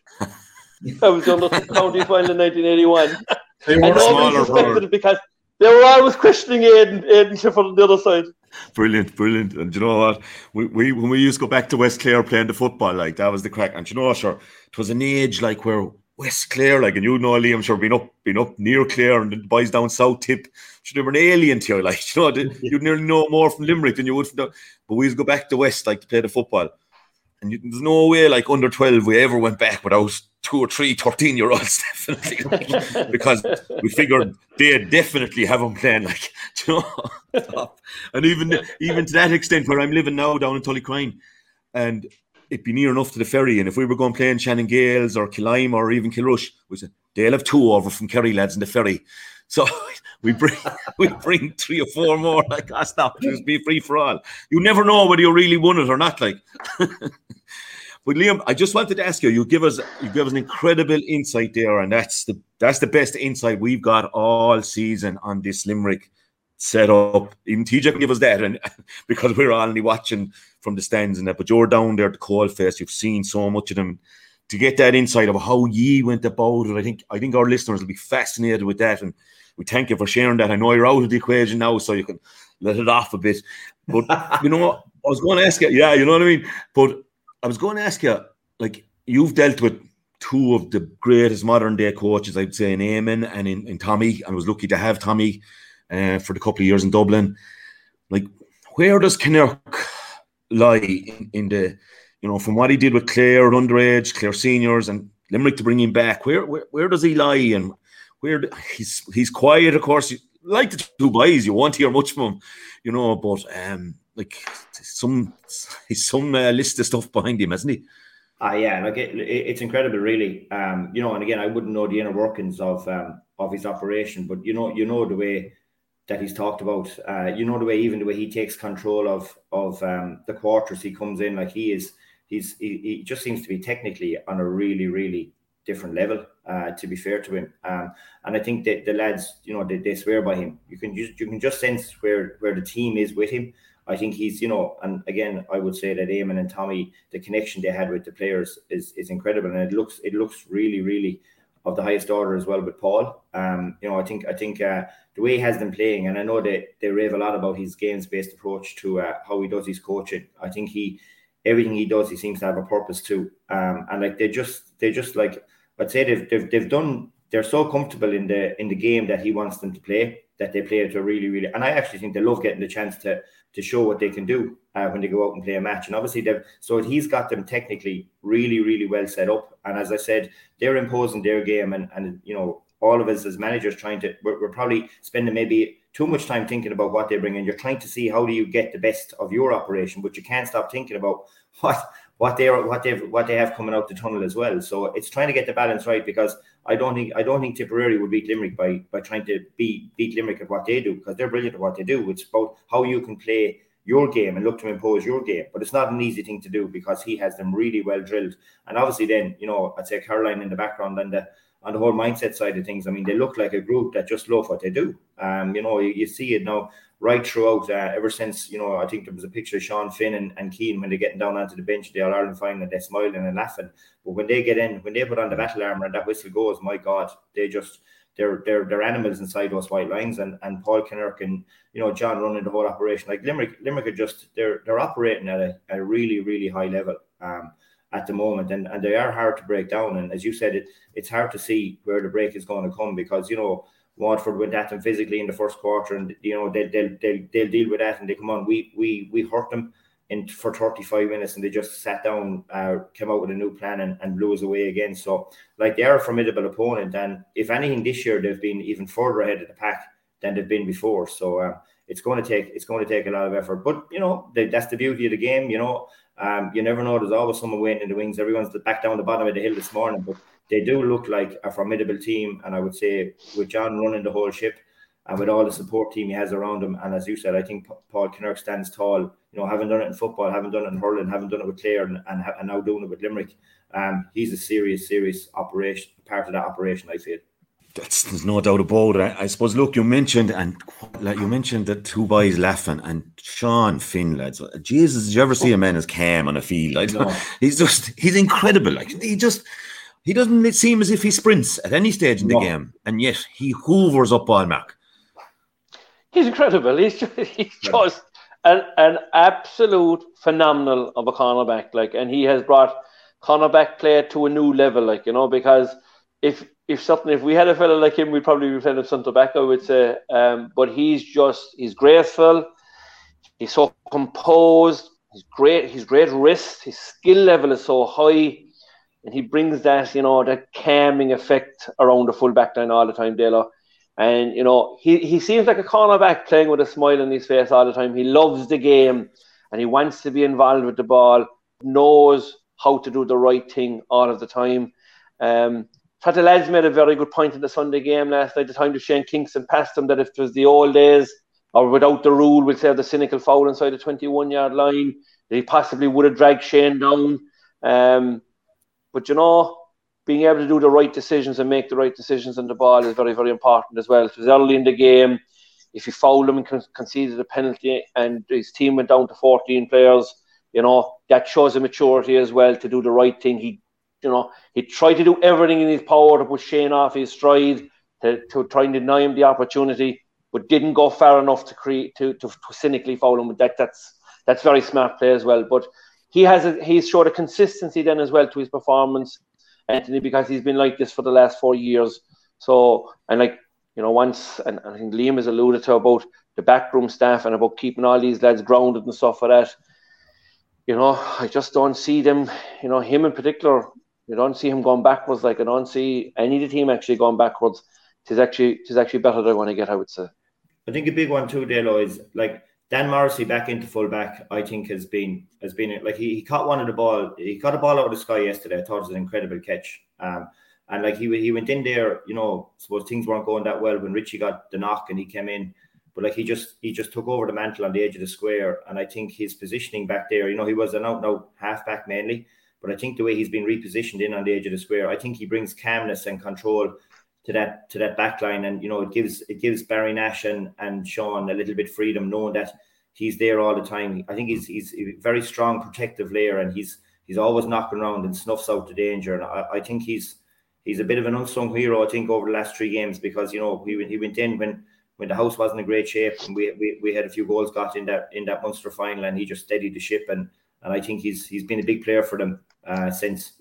I was on the county final in nineteen eighty-one.
They
and
were
nobody
smaller,
suspected it because they were always questioning Aidan, Aidan Clifford on the other side.
Brilliant, brilliant. And do you know what? We, we when we used to go back to West Clare playing the football, like, that was the crack. And do you know, sure, it was an age like where West Clare, like, and you know, Liam, sure, been up, been up near Clare, and the boys down South Tip, should have been an alien to you, like, you know, you'd nearly know more from Limerick than you would from the, but we used to go back to West, like, to play the football. And you, there's no way, like, under twelve, we ever went back without two or three thirteen-year-olds, definitely. Because we figured they'd definitely have them playing, like, you know. And even even to that extent, where I'm living now down in Tullycrine, and it'd be near enough to the ferry, and if we were going playing Shannon Gales or Killime or even Kilrush, we said, they'll have two over from Kerry lads in the ferry. So we bring we bring three or four more, like, ah, stop, just be free for all. You never know whether you really won it or not, like. But Liam, I just wanted to ask you, you give us you give us an incredible insight there, and that's the that's the best insight we've got all season on this Limerick setup. Even T J can give us that, and because we're only watching from the stands and that, but you're down there at the coalface, you've seen so much of them. To get that insight of how ye went about it, I think I think our listeners will be fascinated with that, and we thank you for sharing that. I know you're out of the equation now, so you can let it off a bit. But you know what? I was going to ask you, yeah, you know what I mean? But I was going to ask you, like, you've dealt with two of the greatest modern day coaches, I'd say, in Eamon and in, in Tommy. I was lucky to have Tommy uh, for the couple of years in Dublin. Like, where does Kinnerk lie in, in the, you know, from what he did with Clare underage, Clare seniors, and Limerick to bring him back? Where where, where does he lie? And where he's he's quiet, of course. Like the two boys, you won't hear much from him, you know. But um, like some he's some uh, list of stuff behind him, hasn't he?
Ah, uh, yeah, like it, it, it's incredible, really. Um, you know, and again, I wouldn't know the inner workings of um, of his operation, but you know, you know the way that he's talked about. Uh, you know the way, even the way he takes control of of um, the quarters. He comes in like he is. He's he, he just seems to be technically on a really, really different level. Uh, to be fair to him, um, and I think that the lads, you know, they, they swear by him. You can just you can just sense where where the team is with him. I think he's, you know, and again, I would say that Eamon and Tommy, the connection they had with the players is is incredible, and it looks it looks really, really of the highest order as well with Paul. Um, you know, I think I think uh, the way he has them playing, and I know that they rave a lot about his games based approach to uh, how he does his coaching. I think he everything he does, he seems to have a purpose too. Um, and like they just they just like I'd say they've they've they've done. They're so comfortable in the in the game that he wants them to play, that they play it to really, really. And I actually think they love getting the chance to to show what they can do uh, when they go out and play a match. And obviously, they've so he's got them technically really, really well set up. And as I said, they're imposing their game, and and you know, all of us as managers trying to we're, we're probably spending maybe too much time thinking about what they bring in. You're trying to see how do you get the best of your operation, but you can't stop thinking about what. What they are, what they what they have coming out the tunnel as well. So it's trying to get the balance right, because I don't think I don't think Tipperary would beat Limerick by by trying to beat beat Limerick at what they do, because they're brilliant at what they do. It's about how you can play your game and look to impose your game. But it's not an easy thing to do, because he has them really well drilled. And obviously, then you know, I'd say Caroline in the background and the on the whole mindset side of things. I mean, they look like a group that just love what they do. Um, you know, you, you see it now right throughout. Uh, ever since, you know, I think there was a picture of Sean Finn and, and Keane when they're getting down onto the bench, the All Ireland final, they're smiling and laughing. But when they get in, when they put on the battle armour and that whistle goes, my God, they just. They're, they're, they're animals inside those white lines, and, and Paul Kinnerk and, you know, John running the whole operation. Like Limerick, Limerick are just, they're they're operating at a, a really, really high level um, at the moment, and, and they are hard to break down. And as you said, it it's hard to see where the break is going to come, because, you know, Waterford went at them physically in the first quarter, and, you know, they'll, they'll, they'll, they'll deal with that, and they come on. We we we hurt them in for thirty-five minutes, and they just sat down, uh, came out with a new plan, and, and blew us away again. So, like, they are a formidable opponent, and if anything, this year they've been even further ahead of the pack than they've been before. So uh, it's going to take it's going to take a lot of effort. But, you know, they, that's the beauty of the game. You know, um, you never know. There's always someone waiting in the wings. Everyone's back down the bottom of the hill this morning, but they do look like a formidable team. And I would say with John running the whole ship, and with all the support team he has around him, and as you said, I think Paul Kinnerk stands tall. You know, having done it in football, having done it in hurling, having done it with Clare, and, and, and now doing it with Limerick, um, he's a serious, serious operation, part of that operation, I feel.
That's, there's no doubt about it. I, I suppose, look, you mentioned, and like you mentioned the two boys laughing, and Sean Finn, lads. Jesus, did you ever see a man as calm on a field? Like, no. He's just, he's incredible. Like, he just, he doesn't seem as if he sprints at any stage in the no. game, and yet he hoovers up ball mark.
He's incredible. He's just, he's just an, an absolute phenomenal of a cornerback. Like, and he has brought cornerback play to a new level. Like, you know, because if if something, if we had a fella like him, we'd probably be playing him centre back, I would say. Um, but he's just, he's graceful. He's so composed. He's great. He's great wrist. His skill level is so high, and he brings that, you know, that calming effect around the full back line all the time, Dalo. And, you know, he, he seems like a cornerback playing with a smile on his face all the time. He loves the game, and he wants to be involved with the ball, knows how to do the right thing all of the time. Um, I thought the lads made a very good point in the Sunday game last night, the time that Shane Kingston passed him, that if it was the old days, or without the rule, we'll say the cynical foul inside the twenty-one-yard line, that he possibly would have dragged Shane down. Um, but, you know, being able to do the right decisions and make the right decisions on the ball is very, very important as well. If it was early in the game, if he fouled him and con- conceded a penalty and his team went down to fourteen players, you know, that shows a maturity as well to do the right thing. He, you know, he tried to do everything in his power to put Shane off his stride, to, to try and deny him the opportunity, but didn't go far enough to create to, to, to cynically foul him. That that's that's very smart play as well. But he has a, he's showed a consistency then as well to his performance, Anthony, because he's been like this for the last four years. So, and like, you know, once, and, and I think Liam has alluded to about the backroom staff and about keeping all these lads grounded and stuff like that. You know, I just don't see them, you know, him in particular, you don't see him going backwards. Like, I don't see any of the team actually going backwards. It is actually, it is actually better they're going to get, I would say.
I think a big one too, Dalo, is like Dan Morrissey back into fullback. I think has been has been like he, he caught one of the ball. He caught a ball out of the sky yesterday. I thought it was an incredible catch. Um, and like he he went in there. You know, suppose things weren't going that well when Richie got the knock and he came in. But like he just he just took over the mantle on the edge of the square. And I think his positioning back there. You know, he was an out and out halfback mainly. But I think the way he's been repositioned in on the edge of the square, I think he brings calmness and control to that to that back line, and you know it gives it gives Barry Nash and, and Sean a little bit of freedom, knowing that he's there all the time. I think he's he's a very strong protective layer, and he's he's always knocking around and snuffs out the danger. And I, I think he's he's a bit of an unsung hero, I think, over the last three games, because you know he he went in when when the house wasn't in great shape, and we we, we had a few goals got in that in that Munster final, and he just steadied the ship, and and I think he's he's been a big player for them uh, since.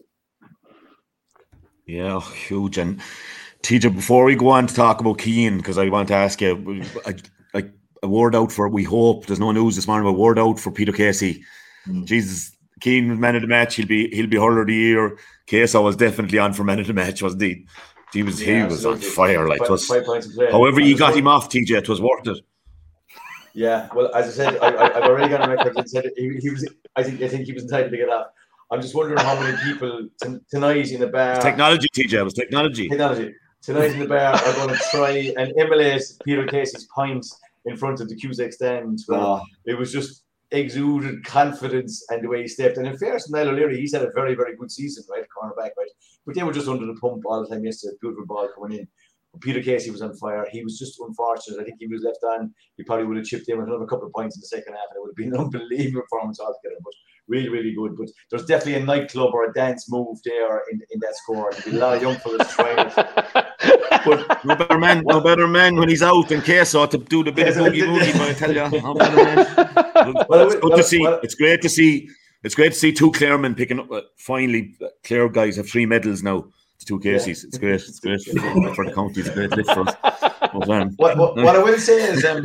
Yeah, huge. And T J, before we go on to talk about Keane, because I want to ask you, a, a, a word out for, we hope, there's no news this morning, but a word out for Peter Casey. Mm. Jesus, Keane, man of the match, he'll be he'll be hurler of the year. Casey was definitely on for man of the match, wasn't he? He was, yeah, he was on fire. Like, five, was, five points of play. However you got him off, T J, it was worth it.
Yeah, well, as I said, I, I, I've already got a record and said he, he was. I think I think he was entitled to get off. I'm just wondering how many people t- tonight in the bar.
It's technology, T J. It was technology.
Technology. Tonight in the bar are going to try and emulate Peter Casey's points in front of the Cusack stand. Well, oh. It was just exuded confidence and the way he stepped. And in fairness to Niall O'Leary, he's had a very, very good season, right? Cornerback, right? But they were just under the pump all the time yesterday. Beautiful ball coming in. But Peter Casey was on fire. He was just unfortunate. I think he was left on. He probably would have chipped in with another couple of points in the second half, and it would have been an unbelievable performance altogether. But really, really good. But there's definitely a nightclub or a dance move there in, in that score. There'll be a lot of young fellas trying it. But
no better man, no better man when he's out in case or to do the bit of boogie boogie. But I tell you, no better man. Well, it's good well, to see. Well, it's great to see. It's great to see two Claremen picking up. Uh, finally, uh, Clare guys have three medals now. It's two Caseys. Yeah. It's great. It's great for, for the county. It's a great lift for us. But, um,
what, what, what I will say is, um,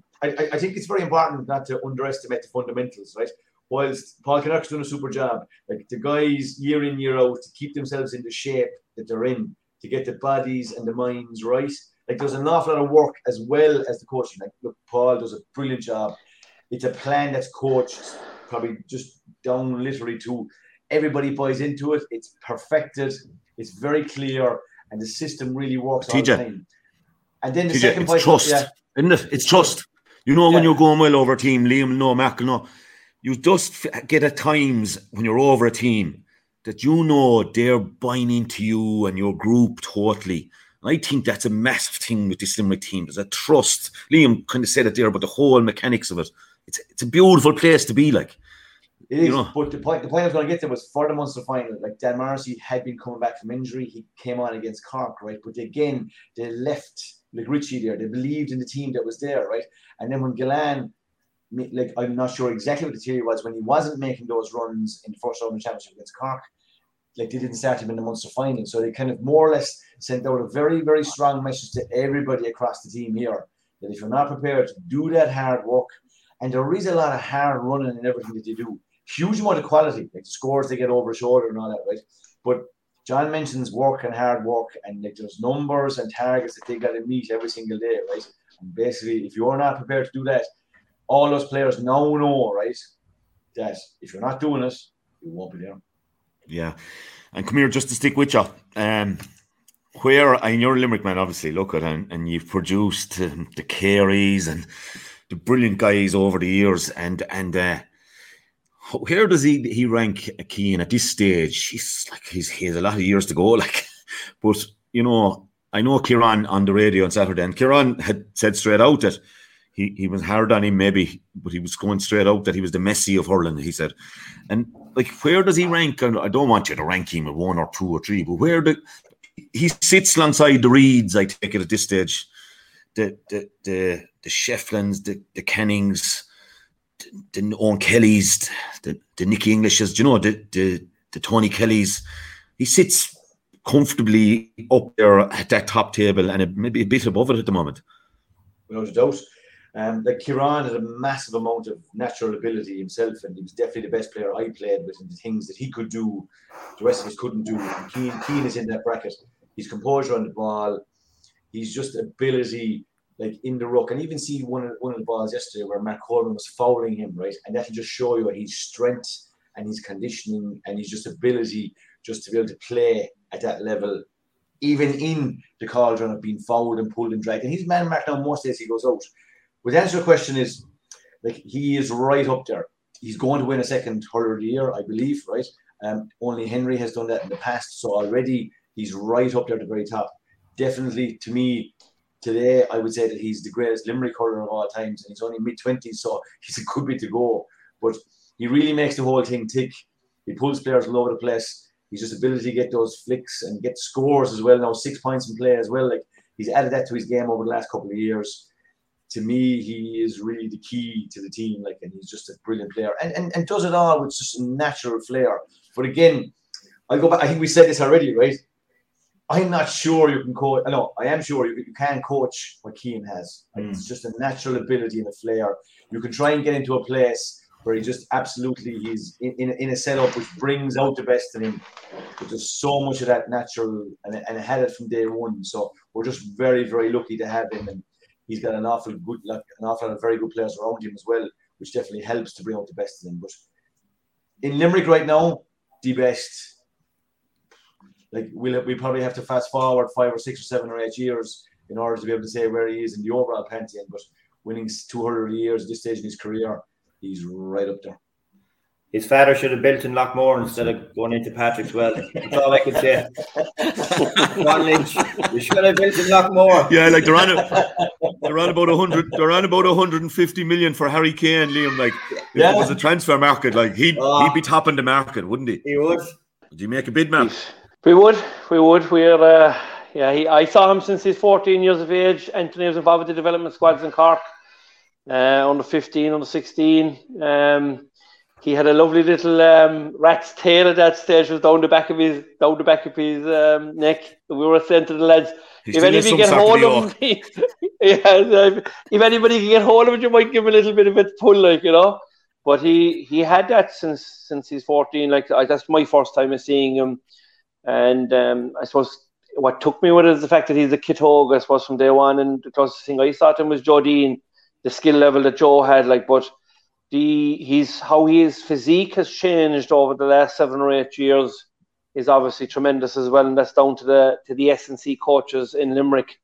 I, I think it's very important not to underestimate the fundamentals, right? Whilst Paul Kinnock's doing a super job, like the guys year in, year out, to keep themselves in the shape that they're in, to get the bodies and the minds right. Like there's an awful lot of work as well as the coaching. Like look, Paul does a brilliant job. It's a plan that's coached probably just down literally to everybody buys into it. It's perfected. It's very clear, and the system really works all the time. And then the
T J,
second
it's
point,
trust,
yeah.
isn't it? It's trust. You know, yeah. when you're going well over a team, Liam, no, Mac, no, you just get at times when you're over a team that you know they're buying into you and your group totally. And I think that's a massive thing with this Limerick team. There's a trust. Liam kind of said it there, but the whole mechanics of it, it's it's a beautiful place to be like.
It is,
you know.
But the point the point I was going to get to was for the Munster final, like Dan Morrissey had been coming back from injury. He came on against Cork, right? But again, they left like Richie there. They believed in the team that was there, right? And then when Gillane, like I'm not sure exactly what the theory was, when he wasn't making those runs in the first round of the championship against Cork, like they didn't start him in the Munster final. So they kind of more or less sent out a very, very strong message to everybody across the team here that if you're not prepared to do that hard work, and there is a lot of hard running in everything that they do. Huge amount of quality, like scores they get over the shoulder and all that, right? But John mentions work and hard work, and like there's numbers and targets that they got to meet every single day, right? And basically, if you're not prepared to do that, all those players now know, right, that if you're not doing it, you won't be there.
Yeah, and come here just to stick with you. Um, where and you're a Limerick man, obviously. Look at and, and you've produced um, the Careys and the brilliant guys over the years, and and. Uh, Where does he he rank Keane at this stage? He's like he's he has a lot of years to go. Like, but you know, I know Kieran on the radio on Saturday, and Kieran had said straight out that he, he was hard on him, maybe, but he was going straight out that he was the Messi of hurling. He said, and like, where does he rank? I don't want you to rank him at one or two or three, but where the he sits alongside the Reeds, I take it at this stage, the the the the Shefflins, the the Kennings. The, the Owen Kellys, the, the Nicky Englishes, do you know, the, the the Tony Kellys, he sits comfortably up there at that top table and a, maybe a bit above it at the moment.
Without a doubt. Um, like Kieran had a massive amount of natural ability himself, and he was definitely the best player I played with, and the things that he could do, the rest of us couldn't do. And Keane, Keane is in that bracket. His composure on the ball, he's just ability. Like in the ruck, and even see one of one of the balls yesterday where Mark Coleman was fouling him, right? And that will just show you his strength and his conditioning and his just ability just to be able to play at that level, even in the cauldron of being fouled and pulled and dragged. And he's man marked now most days he goes out. But the answer to the question is, like he is right up there. He's going to win a second hurler of the year, I believe, right? Um, only Henry has done that in the past, so already he's right up there at the very top. Definitely, to me. Today, I would say that he's the greatest Limerick hurler of all times, and he's only mid-twenties, so he's a good bit to go. But he really makes the whole thing tick. He pulls players all over the place. He's just ability to get those flicks and get scores as well. Now, six points in play as well. Like he's added that to his game over the last couple of years. To me, he is really the key to the team. Like, and he's just a brilliant player, and and, and does it all with just a natural flair. But again, I go back. I think we said this already, right? I'm not sure you can coach. No, I am sure you, you can coach what Keane has. Like, mm. It's just a natural ability and a flair. You can try and get into a place where he just absolutely he's in, in, in a setup which brings out the best in him. But there's so much of that natural, and and had it from day one. So we're just very, very lucky to have him, and he's got an awful good, like, an awful lot of very good players around him as well, which definitely helps to bring out the best in him. But in Limerick right now, the best. Like we'll we probably have to fast forward five or six or seven or eight years in order to be able to say where he is in the overall pantheon. But winning two hundred years at this stage in his career, he's right up there.
His father should have built in Lockmore instead of going into Patrick's Well. That's all I could say. John Lynch, you should have built in Lockmore.
Yeah, like they're on, a, they're on about a hundred. They're on about a hundred and fifty million for Harry Kane, Liam. Like, if yeah. it was a transfer market, like he'd oh, he'd be topping the market, wouldn't he?
He would.
Would you make a bid, man?
We would. We would. We're. Uh, yeah, he, I saw him since he's fourteen years of age. Anthony was involved with the development squads in Cork, uh, under fifteen, under sixteen. Um, He had a lovely little um, rat's tail at that stage, was down the back of his down the back of his um, neck. We were saying to the lads,
He's
if anybody get hold of him, yeah, if anybody can get hold of it, you might give him a little bit of a pull, like, you know. But he, he had that since since he's fourteen. Like, I, that's my first time of seeing him, and um, I suppose what took me with it is the fact that he's a Kitog, I suppose, from day one. And the closest thing I saw to him was Joe Dean, the skill level that Joe had, like, but. The he's how his physique has changed over the last seven or eight years is obviously tremendous as well, and that's down to the to the S and C coaches in Limerick.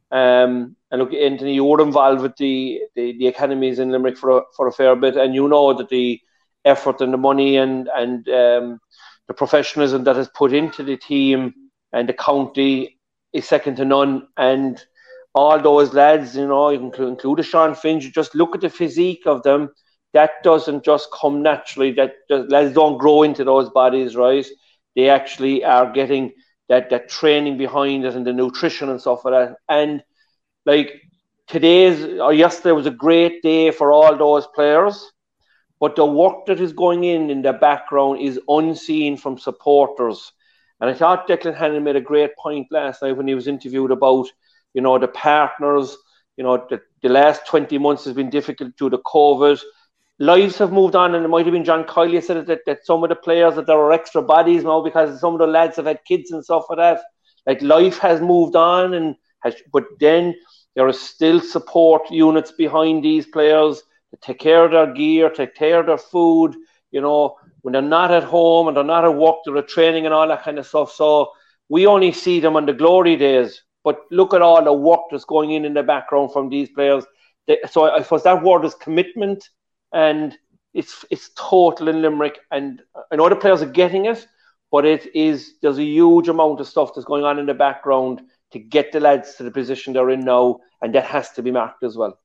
Um, and look, Anthony, you were involved with the, the, the academies in Limerick for a, for a fair bit, and you know that the effort and the money and and um, the professionalism that is put into the team and the county is second to none. And all those lads, you know, you can include, include a Sean Finch. You just look at the physique of them. That doesn't just come naturally. That just, lads don't grow into those bodies, right? They actually are getting that that training behind it and the nutrition and stuff like that. And like today's or yesterday was a great day for all those players, but the work that is going in in the background is unseen from supporters. And I thought Declan Hannon made a great point last night when he was interviewed about, you know, the partners. You know, the, the last twenty months has been difficult due to COVID. Lives have moved on, and it might have been John Kiley said it, that, that some of the players that there are extra bodies now because some of the lads have had kids and stuff like that. Like, life has moved on, and has, but then there are still support units behind these players to take care of their gear, take care of their food. You know, when they're not at home and they're not at work, they're at training and all that kind of stuff. So we only see them on the glory days, but look at all the work that's going in in the background from these players. They, so I suppose that word is commitment. And it's it's total in Limerick, and I know the players are getting it, but it is there's a huge amount of stuff that's going on in the background to get the lads to the position they're in now, and that has to be marked as well.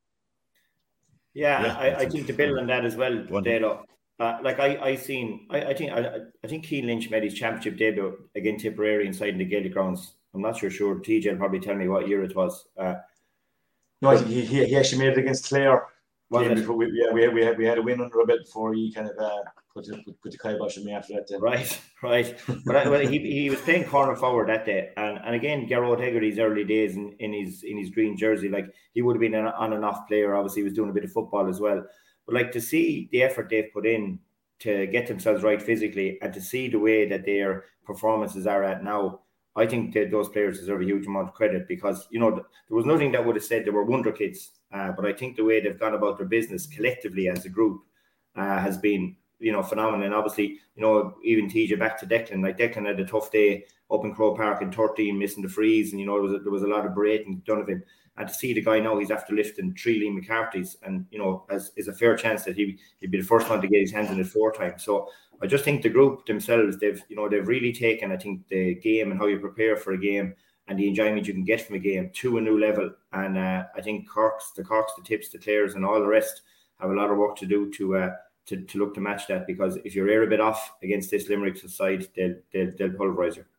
Yeah, yeah I, I think to build on that as well, Dalo. Uh, like I I seen, I, I think I, I think Keane Lynch made his championship debut against Tipperary inside the Gaelic grounds. I'm not sure. Sure, T J will probably tell me what year it was. Uh,
no, I think he, he he actually made it against Clare. Well, before we, yeah, we had, we had we had a win under a bit before he kind of uh, put the, put, put the kibosh on me after that. Then.
Right, right. But I, well, he he was playing corner forward that day, and, and again, Gerard Hegarty's early days in, in his in his green jersey, like he would have been an on and off player. Obviously, he was doing a bit of football as well. But like to see the effort they've put in to get themselves right physically, and to see the way that their performances are at now, I think that those players deserve a huge amount of credit because, you know, there was nothing that would have said they were wonder kids. Uh, but I think the way they've gone about their business collectively as a group uh, has been, you know, phenomenal. And obviously, you know, even T J back to Declan, like Declan had a tough day up in Croke Park in thirteen, missing the freeze. And, you know, there was a, there was a lot of berating done of him. And to see the guy now, he's after lifting three Liam McCarthy's and, you know, as is a fair chance that he, he'd be the first one to get his hands in it four times. So I just think the group themselves, they've, you know, they've really taken, I think, the game and how you prepare for a game and the enjoyment you can get from a game to a new level. And uh, I think Corks, the Corks, the Tips, the Clares and all the rest have a lot of work to do to uh, to, to look to match that, because if you're a bit off against this Limerick side, they'll, they'll, they'll pulverise you.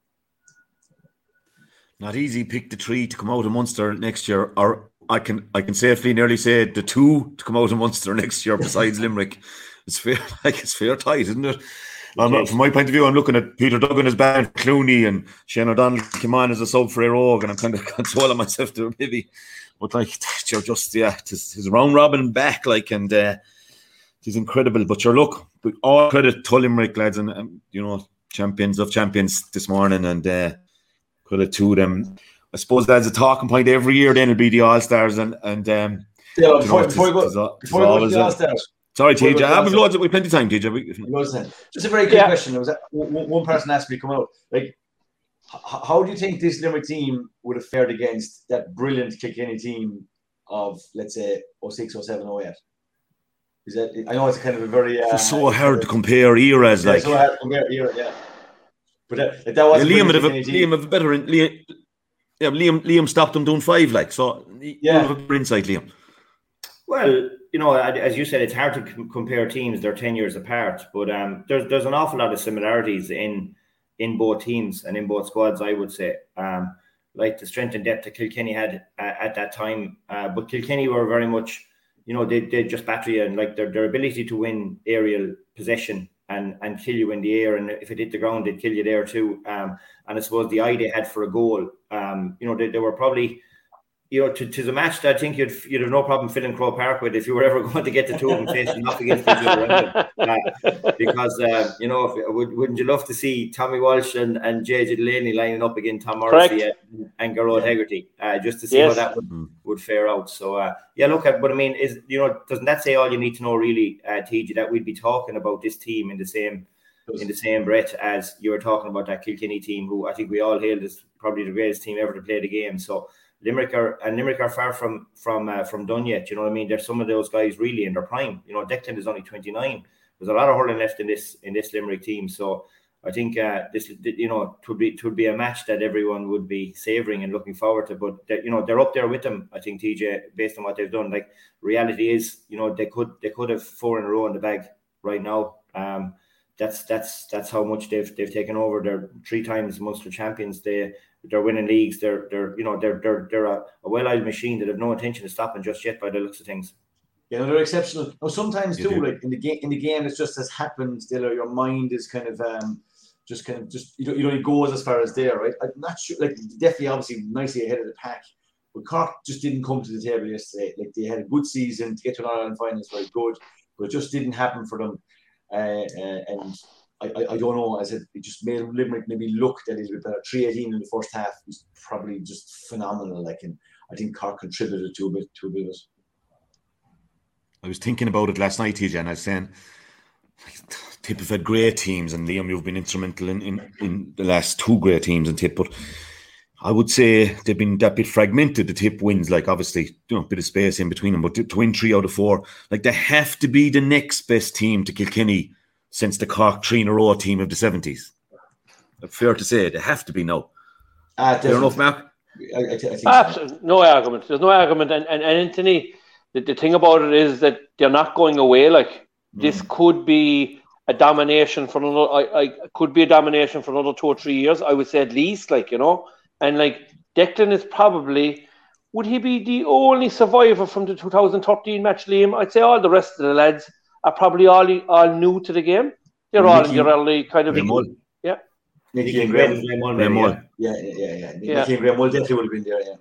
Not easy, pick the three to come out of Munster next year, or I can I can safely nearly say the two to come out of Munster next year besides Limerick. It's fair, like it's fair tight, isn't it? I'm not, from my point of view, I'm looking at Peter Duggan as bad, Clooney and Shane O'Donnell came on as a sub for Rogue, and I'm kind of consoling myself to maybe, but like you're just yeah, it's his round robin back, like, and uh, it's incredible. But you're look, all credit to Limerick lads, and um, you know, champions of champions this morning, and uh, credit to them. I suppose that's a talking point every year. Then it'll be the All Stars, and and um,
yeah. Before, know, before we go, before we go to the All Stars.
Sorry, T J. We've loads. We've plenty of time, T J.
Just a very quick yeah. question. There was that one person asked me to come out. Like, how do you think this Limerick team would have fared against that brilliant Kilkenny team of, let's say, oh six, oh seven, oh eight? Is that, I know it's kind of a very. Uh,
it's so hard to compare eras,
yeah,
like.
so hard to compare era, yeah. But that, that was
yeah, Liam have a, Liam have a better. Liam, yeah, Liam Liam stopped them doing five, like so.
Yeah,
have a better insight, Liam.
Well, you know, as you said, it's hard to c- compare teams. They're ten years apart, but um, there's there's an awful lot of similarities in in both teams and in both squads. I would say, um, like the strength and depth that Kilkenny had uh, at that time, uh, but Kilkenny were very much, you know, they they just batter you, and like their their ability to win aerial possession and and kill you in the air, and if it hit the ground, they'd kill you there too. Um, and I suppose the eye they had for a goal, um, you know, they, they were probably. You know, to, to the match that I think you'd you'd have no problem filling Croke Park with if you were ever going to get the two of them facing off against each other. Uh, because, uh, you know, if, would, wouldn't you love to see Tommy Walsh and, and J J Delaney lining up against Tom Morrissey and, and Garrod Hegarty, uh, just to see yes. how that would, would fare out. So, uh, yeah, look, at, but I mean, is you know, doesn't that say all you need to know, really, uh, T J, that we'd be talking about this team in the same in the same breath as you were talking about that Kilkenny team, who I think we all hailed as probably the greatest team ever to play the game. So, Limerick are and Limerick are far from from uh, from done yet. You know what I mean? There's some of those guys really in their prime. You know, Declan is only twenty-nine. There's a lot of hurling left in this in this Limerick team. So I think uh, this you know it would be it would be a match that everyone would be savouring and looking forward to. But you know they're up there with them. I think T J, based on what they've done. Like reality is, you know they could they could have four in a row in the bag right now. Um, that's that's that's how much they've they've taken over. They're three times Munster champions. They They're winning leagues. They're they're you know they're they're they're a, a well-oiled machine that have no intention of stopping just yet by the looks of things.
Yeah, they're exceptional. Now, sometimes
you
too,
do.
like in the game, in the game, it just has happened. Still, your mind is kind of um, just kind of just you don't you don't go as far as there, right? I'm not sure. Like definitely, obviously, nicely ahead of the pack. But Cork just didn't come to the table yesterday. Like they had a good season to get to an Ireland final, is very good, but it just didn't happen for them. Uh, uh, and I, I, I don't know. I said it just made Limerick maybe look that little bit better. three eighteen in the first half was probably just phenomenal. Like, and I think Cork contributed to a bit to a bit of it.
I was thinking about it last night, T J, and I was saying, Tip have had great teams, and Liam, you've been instrumental in, in, in the last two great teams in Tip, but I would say they've been that bit fragmented. The Tip wins, like obviously, you know, a bit of space in between them, but to, to win three out of four, like they have to be the next best team to Kilkenny since the Cork three in a row team of the seventies. Fair to say, they have to be now.
Uh,
Fair enough, Mark?
I, I, I think
Absolutely. So. No argument. There's no argument. And, and, and Anthony, the, the thing about it is that they're not going away. Like, mm. this could be a domination for another, I, I could be a domination for another two or three years, I would say at least, like, you know. And, like, Declan is probably, would he be the only survivor from the two thousand thirteen match, Liam? I'd say all the rest of the lads are probably all all new to the game. They're all in your early kind of
Graham
yeah.
Nicky and Graham,
Graham Mull.
Yeah, yeah, yeah, yeah.
yeah.
Nicky and Graham Mull definitely would have been there. Yeah,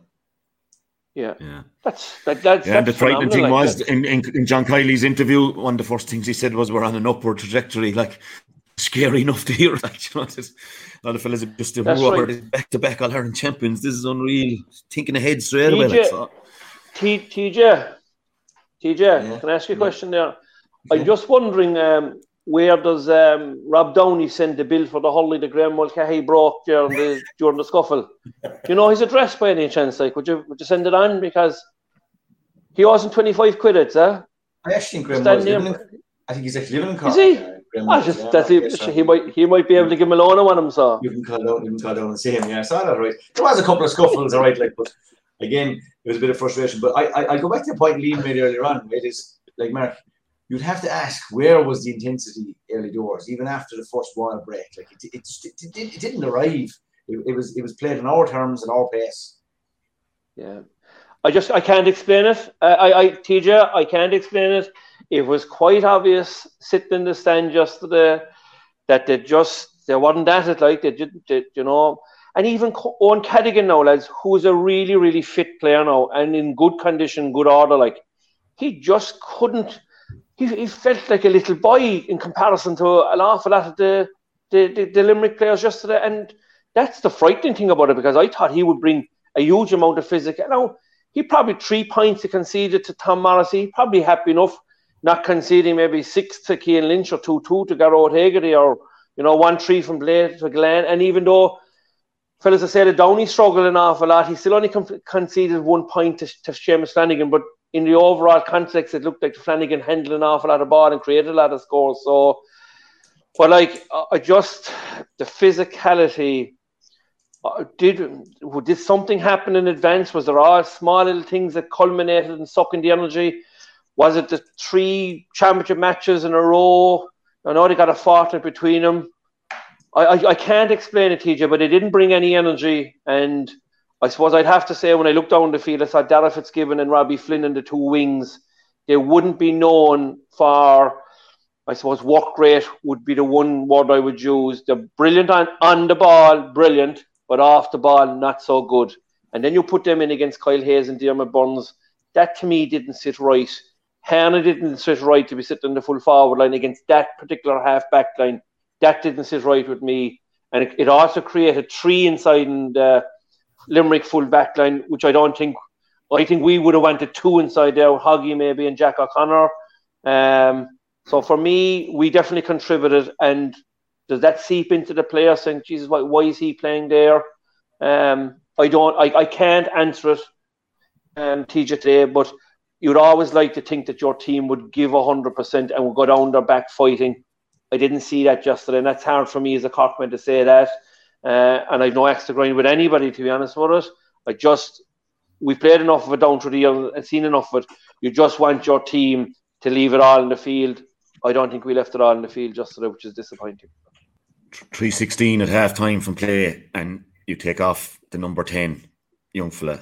yeah,
yeah.
That's that. That's
yeah.
That's
the frightening thing
like
was
that.
in, in in John Kiley's interview, one of the first things he said was, "We're on an upward trajectory." Like, scary enough to hear. Like, you know, just, a lot of fellas have just right. back to back All Ireland champions. This is unreal. Thinking ahead straight away. Like, so.
T J, T J, yeah. Can I ask you a yeah. question there? I'm just wondering, um, where does um, Rob Downey send the bill for the hurley that Graham Mulcahy broke during the during the scuffle? Do you know his address by any chance? Like, would you would you send it on, because he wasn't twenty-five quid, it's uh?
I actually think Graham Mull's living in, I think he's actually living in Cork.
Is he?
Uh,
I just yeah, that's it. So he might he might be able to give him a loan on him. So
you can call down, you can call down and see him. Yeah, I saw that right. There was a couple of scuffles, all right, like, but again, it was a bit of frustration. But I I I go back to the point Liam made earlier on. It is like, Mark, you'd have to ask, where was the intensity early doors, even after the first wall break? Like it, it, it, it, it didn't arrive. It, it was it was played in our terms and our pace.
Yeah, I just I can't explain it. I, I, I T J, I can't explain it. It was quite obvious sitting in the stand yesterday that they just they wasn't at it. Like they didn't, they, you know. And even Owen Cadigan now, lads, who's a really really fit player now and in good condition, good order. Like, he just couldn't. He, he felt like a little boy in comparison to an awful lot of the, the, the, the Limerick players yesterday. And that's the frightening thing about it, because I thought he would bring a huge amount of physical. Now, he probably three points to concede to Tom Morrissey, probably happy enough not conceding maybe six to Cian Lynch or two two to Garrod Hegarty, or, you know, one three from Blade to Glenn. And even though fellas have said that Downey struggled an awful lot, he still only con- conceded one point to, to Seamus Flanagan. But in the overall context, it looked like Flanagan handled an awful lot of ball and created a lot of scores. So, but like, I just, the physicality, uh, did did something happen in advance? Was there all small little things that culminated in sucking the energy? Was it the three championship matches in a row? I know they got a fortnight between them. I, I, I can't explain it, T J, but they didn't bring any energy. And I suppose I'd have to say, when I looked down the field, I saw Darragh Fitzgibbon and Robbie Flynn in the two wings. They wouldn't be known for, I suppose, work rate would be the one word I would use. They're brilliant on, on the ball, brilliant, but off the ball, not so good. And then you put them in against Kyle Hayes and Diarmaid Burns. That, to me, didn't sit right. Hannah didn't sit right to be sitting in the full forward line against that particular half-back line. That didn't sit right with me. And it, it also created three inside in the Limerick full back line, which I don't think, I think we would have wanted two inside there, Hoggy maybe and Jack O'Connor. Um, so for me, we definitely contributed. And does that seep into the player saying, Jesus, why, why is he playing there? Um, I don't, I, I can't answer it, um, T J, today, but you'd always like to think that your team would give one hundred percent and would go down their back fighting. I didn't see that yesterday, and that's hard for me as a Corkman to say that. Uh, and I've no axe to grind with anybody, to be honest with it. I just, we've played enough of it down through the year and seen enough of it. You just want your team to leave it all in the field. I don't think we left it all in the field yesterday, which is disappointing.
three sixteen at half time from play, and you take off the number ten young fella.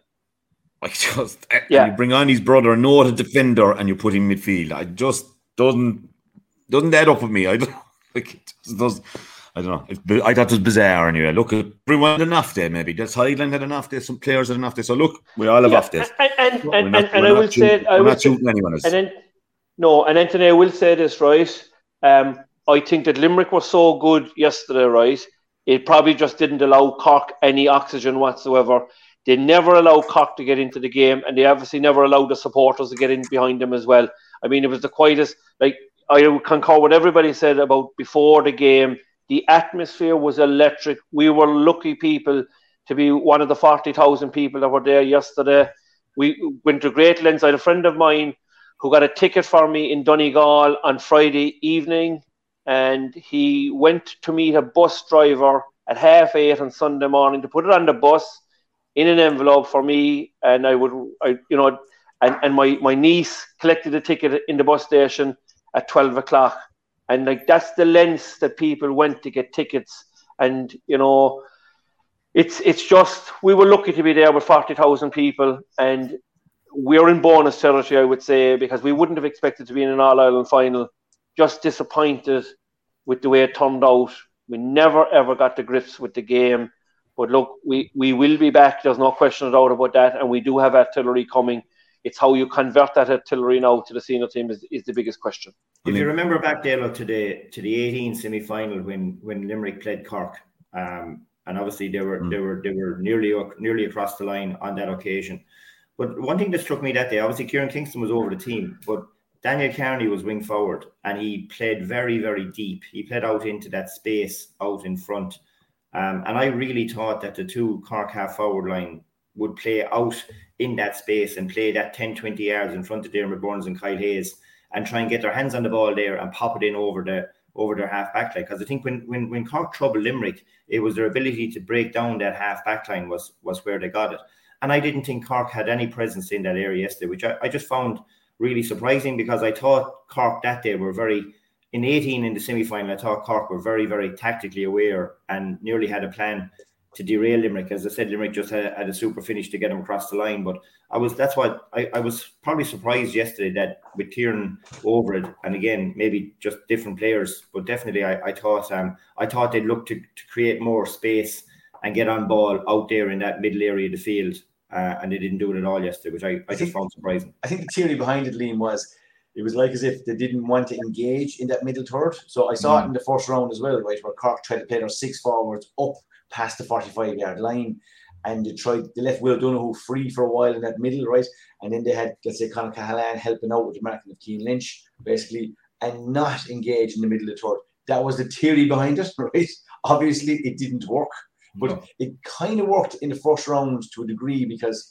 I just, yeah. And you bring on his brother, not a defender, and you put him midfield. I just doesn't doesn't add up with me. I don't like it. Just does. I don't know. It's, I thought it was bizarre anyway. Look, everyone had an off day. Maybe that's Highland had an off day. Some players had an off day. So look, we all have
yeah.
off days.
And and, and, not, and, and I will say, I
we're
will
not shooting anyone else.
And then no, and Anthony, I will say this, right? Um, I think that Limerick was so good yesterday, right? It probably just didn't allow Cork any oxygen whatsoever. They never allowed Cork to get into the game, and they obviously never allowed the supporters to get in behind them as well. I mean, it was the quietest. Like, I concur what everybody said about before the game. The atmosphere was electric. We were lucky people to be one of the forty thousand people that were there yesterday. We went to great lengths. I had a friend of mine who got a ticket for me in Donegal on Friday evening, and he went to meet a bus driver at half eight on Sunday morning to put it on the bus in an envelope for me, and I would, I, you know, and, and my, my niece collected a ticket in the bus station at twelve o'clock. And like, that's the lengths that people went to get tickets. And, you know, it's it's just, we were lucky to be there with forty thousand people, and we're in bonus territory, I would say, because we wouldn't have expected to be in an All-Ireland final. Just disappointed with the way it turned out. We never, ever got to grips with the game. But look, we, we will be back. There's no question at all about that. And we do have artillery coming. It's how you convert that artillery now to the senior team is, is the biggest question.
If you remember back, Dale, to the to the eighteen semi-final when when Limerick played Cork, um, and obviously they were mm. they were they were nearly nearly across the line on that occasion. But one thing that struck me that day, obviously Kieran Kingston was over the team, but Daniel Carney was wing forward, and he played very very deep. He played out into that space out in front. Um, and I really thought that the two Cork half forward line would play out in that space and play that ten, twenty yards in front of Diarmaid Burns and Kyle Hayes and try and get their hands on the ball there and pop it in over the over their half back line. Because I think when, when when Cork troubled Limerick, it was their ability to break down that half back line was, was where they got it. And I didn't think Cork had any presence in that area yesterday, which I, I just found really surprising, because I thought Cork that day were very... In eighteen in the semi-final, I thought Cork were very, very tactically aware and nearly had a plan to derail Limerick. As I said, Limerick just had, had a super finish to get them across the line. But I was that's why I, I was probably surprised yesterday that with Kieran over it, and again, maybe just different players, but definitely I, I thought um I thought they'd look to, to create more space and get on ball out there in that middle area of the field. Uh, and they didn't do it at all yesterday, which I, I, I just think, found surprising.
I think the theory behind it, Liam, was it was like as if they didn't want to engage in that middle third. So I saw mm. it in the first round as well, right, where Cork tried to play their six forwards up past the forty-five yard line, and they tried they left Will Donoghue free for a while in that middle, right, and then they had, let's say, Conor Cahalane helping out with the marking of Cian Lynch, basically, and not engage in the middle of the third. That was the theory behind it, right? Obviously, it didn't work, but no. it kind of worked in the first round to a degree, because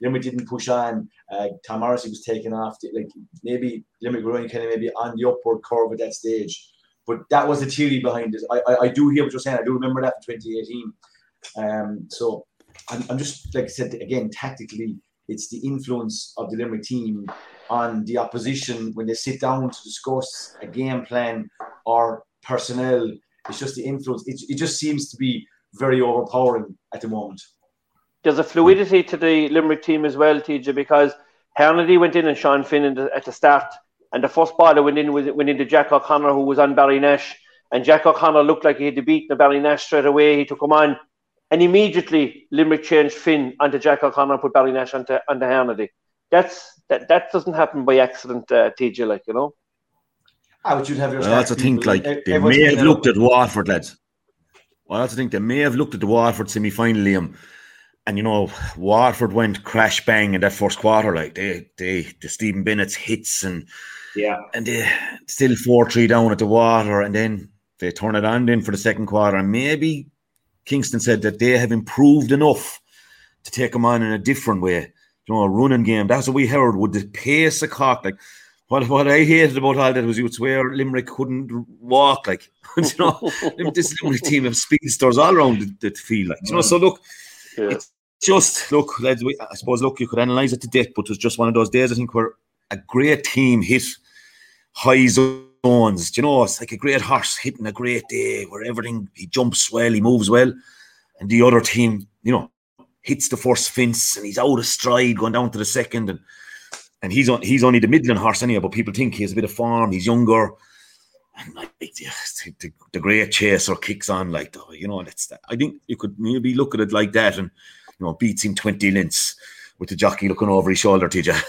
Limerick didn't push on. Uh, Tom Morrissey was taken off. Like maybe Limerick were only kind of maybe on the upward curve at that stage. But that was the theory behind it. I, I, I do hear what you're saying. I do remember that in twenty eighteen. Um, so I'm, I'm just, like I said, again, tactically, it's the influence of the Limerick team on the opposition when they sit down to discuss a game plan or personnel. It's just the influence. It, it just seems to be very overpowering at the moment.
There's a fluidity to the Limerick team as well, T J, because Hernady went in and Sean Finn in the, at the start, and the first ball that went in was went into Jack O'Connor, who was on Ballynash, and Jack O'Connor looked like he had beaten the Ballynash straight away. He took him on, and immediately Limerick changed Finn onto Jack O'Connor, put Ballynash onto, onto Hernady. That's that. That doesn't happen by accident, uh, T J. Like you know.
I would you have your.
Well, that's a think. Like they may have looked at Waterford, lads. Well, that's the thing. They may have looked at the Waterford semi-final, Liam, and you know, Waterford went crash bang in that first quarter. Like they, they, the Stephen Bennett's hits and
yeah,
and they still four three down at the Water, and then they turn it on then for the second quarter. And maybe Kingston said that they have improved enough to take them on in a different way. You know, a running game. That's what we heard. Would the pace of Cork, like what what I hated about all that was you would swear Limerick couldn't walk. Like you know, this Limerick team have speedsters all around the, the field. Like you know, so look, yeah. It's just look, lads. We, I suppose look, you could analyse it to death, but it was just one of those days. I think where a great team hit high zones. You know, it's like a great horse hitting a great day where everything he jumps well, he moves well, and the other team, you know, hits the first fence and he's out of stride going down to the second, and and he's on he's only the middling horse anyway, but people think he has a bit of form, he's younger, and like the, the, the great chaser kicks on like oh, you know that's that. I think you could maybe look at it like that, and you know beats him twenty lengths with the jockey looking over his shoulder, T J.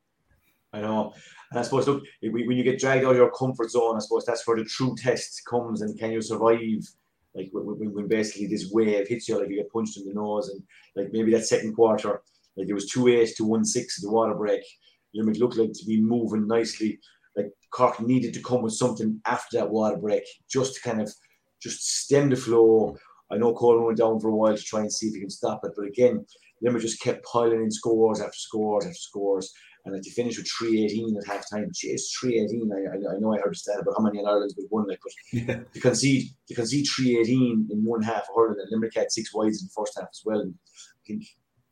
I know, and I suppose look, when you get dragged out of your comfort zone, I suppose that's where the true test comes, and can you survive? Like when, when basically this wave hits you, like you get punched in the nose, and like maybe that second quarter, like it was two eight to one six at the water break. Limerick looked like to be moving nicely. Like Cork needed to come with something after that water break, just to kind of just stem the flow. I know Coleman went down for a while to try and see if he can stop it, but again, Limerick just kept piling in scores after scores after scores. And like to finish with three eighteen at half time, jeez, three eighteen. I, I I know I heard a stat about how many in Ireland's but one, like, but yeah. to concede to concede three eighteen in one half of hurling, and Limerick had six wides in the first half as well. And I think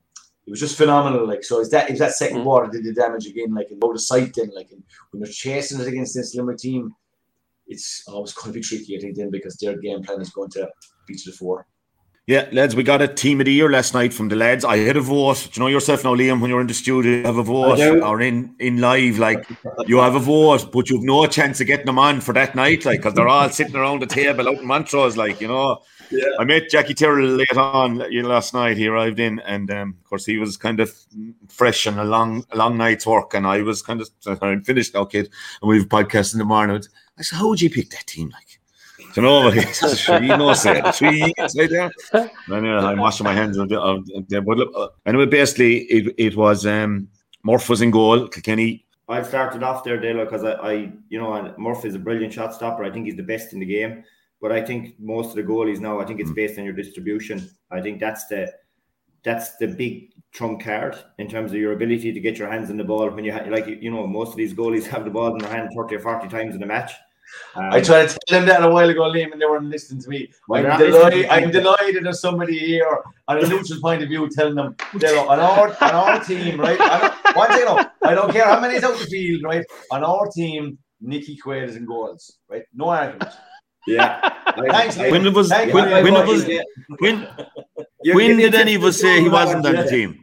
it was just phenomenal. Like, so is that is that second quarter did the damage again? Like, and out of sight then, like, and when they're chasing it against this Limerick team, it's always going to be tricky, I think, then because their game plan is going to be to the fore.
Yeah, lads, we got a team of the year last night from the lads. I had a vote. Do you know yourself now, Liam, when you're in the studio, you have a vote or in, in live, like you have a vote, but you've no chance of getting them on for that night, like, because they're all sitting around the table out in Montrose, like, you know. Yeah. I met Jackie Tyrrell late on you know, last night. He arrived in, and um, of course, he was kind of fresh and a long, a long night's work, and I was kind of, I'm finished now, kid, and we've podcast in the morning. I said, how would you pick that team, like? You know, he knows that. Three right there. And, uh, I'm washing my hands. Of the, of the, but look, anyway, basically, it it was um, Murph was in goal. Kilkenny.
I've started off there, Dale, because I, I, you know, Murph is a brilliant shot stopper. I think he's the best in the game. But I think most of the goalies now, I think it's based on your distribution. I think that's the that's the big trump card in terms of your ability to get your hands on the ball when you ha- like you know most of these goalies have the ball in their hand thirty or forty times in a match. Um,
I tried to tell them that a while ago, Liam, and they weren't listening to me. I'm, delighted, I'm delighted there's somebody here on a neutral point of view telling them, you know, on our on our team, right? I one thing, you know, I don't care how many's out the field, right? On our team, Nicky Quaid is in goals, right? No argument.
Yeah.
Thanks, Liam.
When it was
Thanks,
when,
when,
when it was when when did any of us say he wasn't on the team?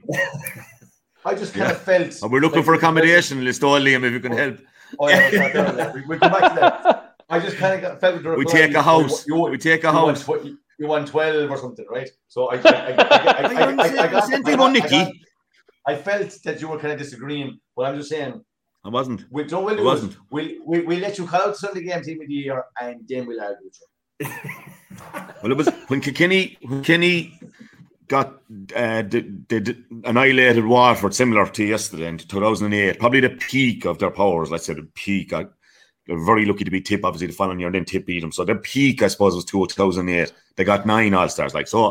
I just kind yeah. of felt.
And we're looking like, for accommodation list, all Liam, if you can help.
Oh yeah, no, we, we'll come back to that. I just kind of got, felt the
we take a house. You, we take a
you
house.
Want, you want twelve or something, right? So I, I, I, I, I, I, I, I got.
Same on Nicky.
I felt that you were kind of disagreeing, but I'm just saying.
I wasn't.
We don't. We'll
I wasn't.
We'll, we'll we'll let you call out Sunday game team of the year, and then we'll argue with you.
Well, it was when Kilkenny, when Kilkenny got uh, the, the annihilated Waterford, similar to yesterday in two thousand eight, probably the peak of their powers. Let's say the peak. I, they're very lucky to be Tip, obviously, the following year, and then Tip beat them. So their peak, I suppose, was two thousand eight. They got nine All-Stars. Like, so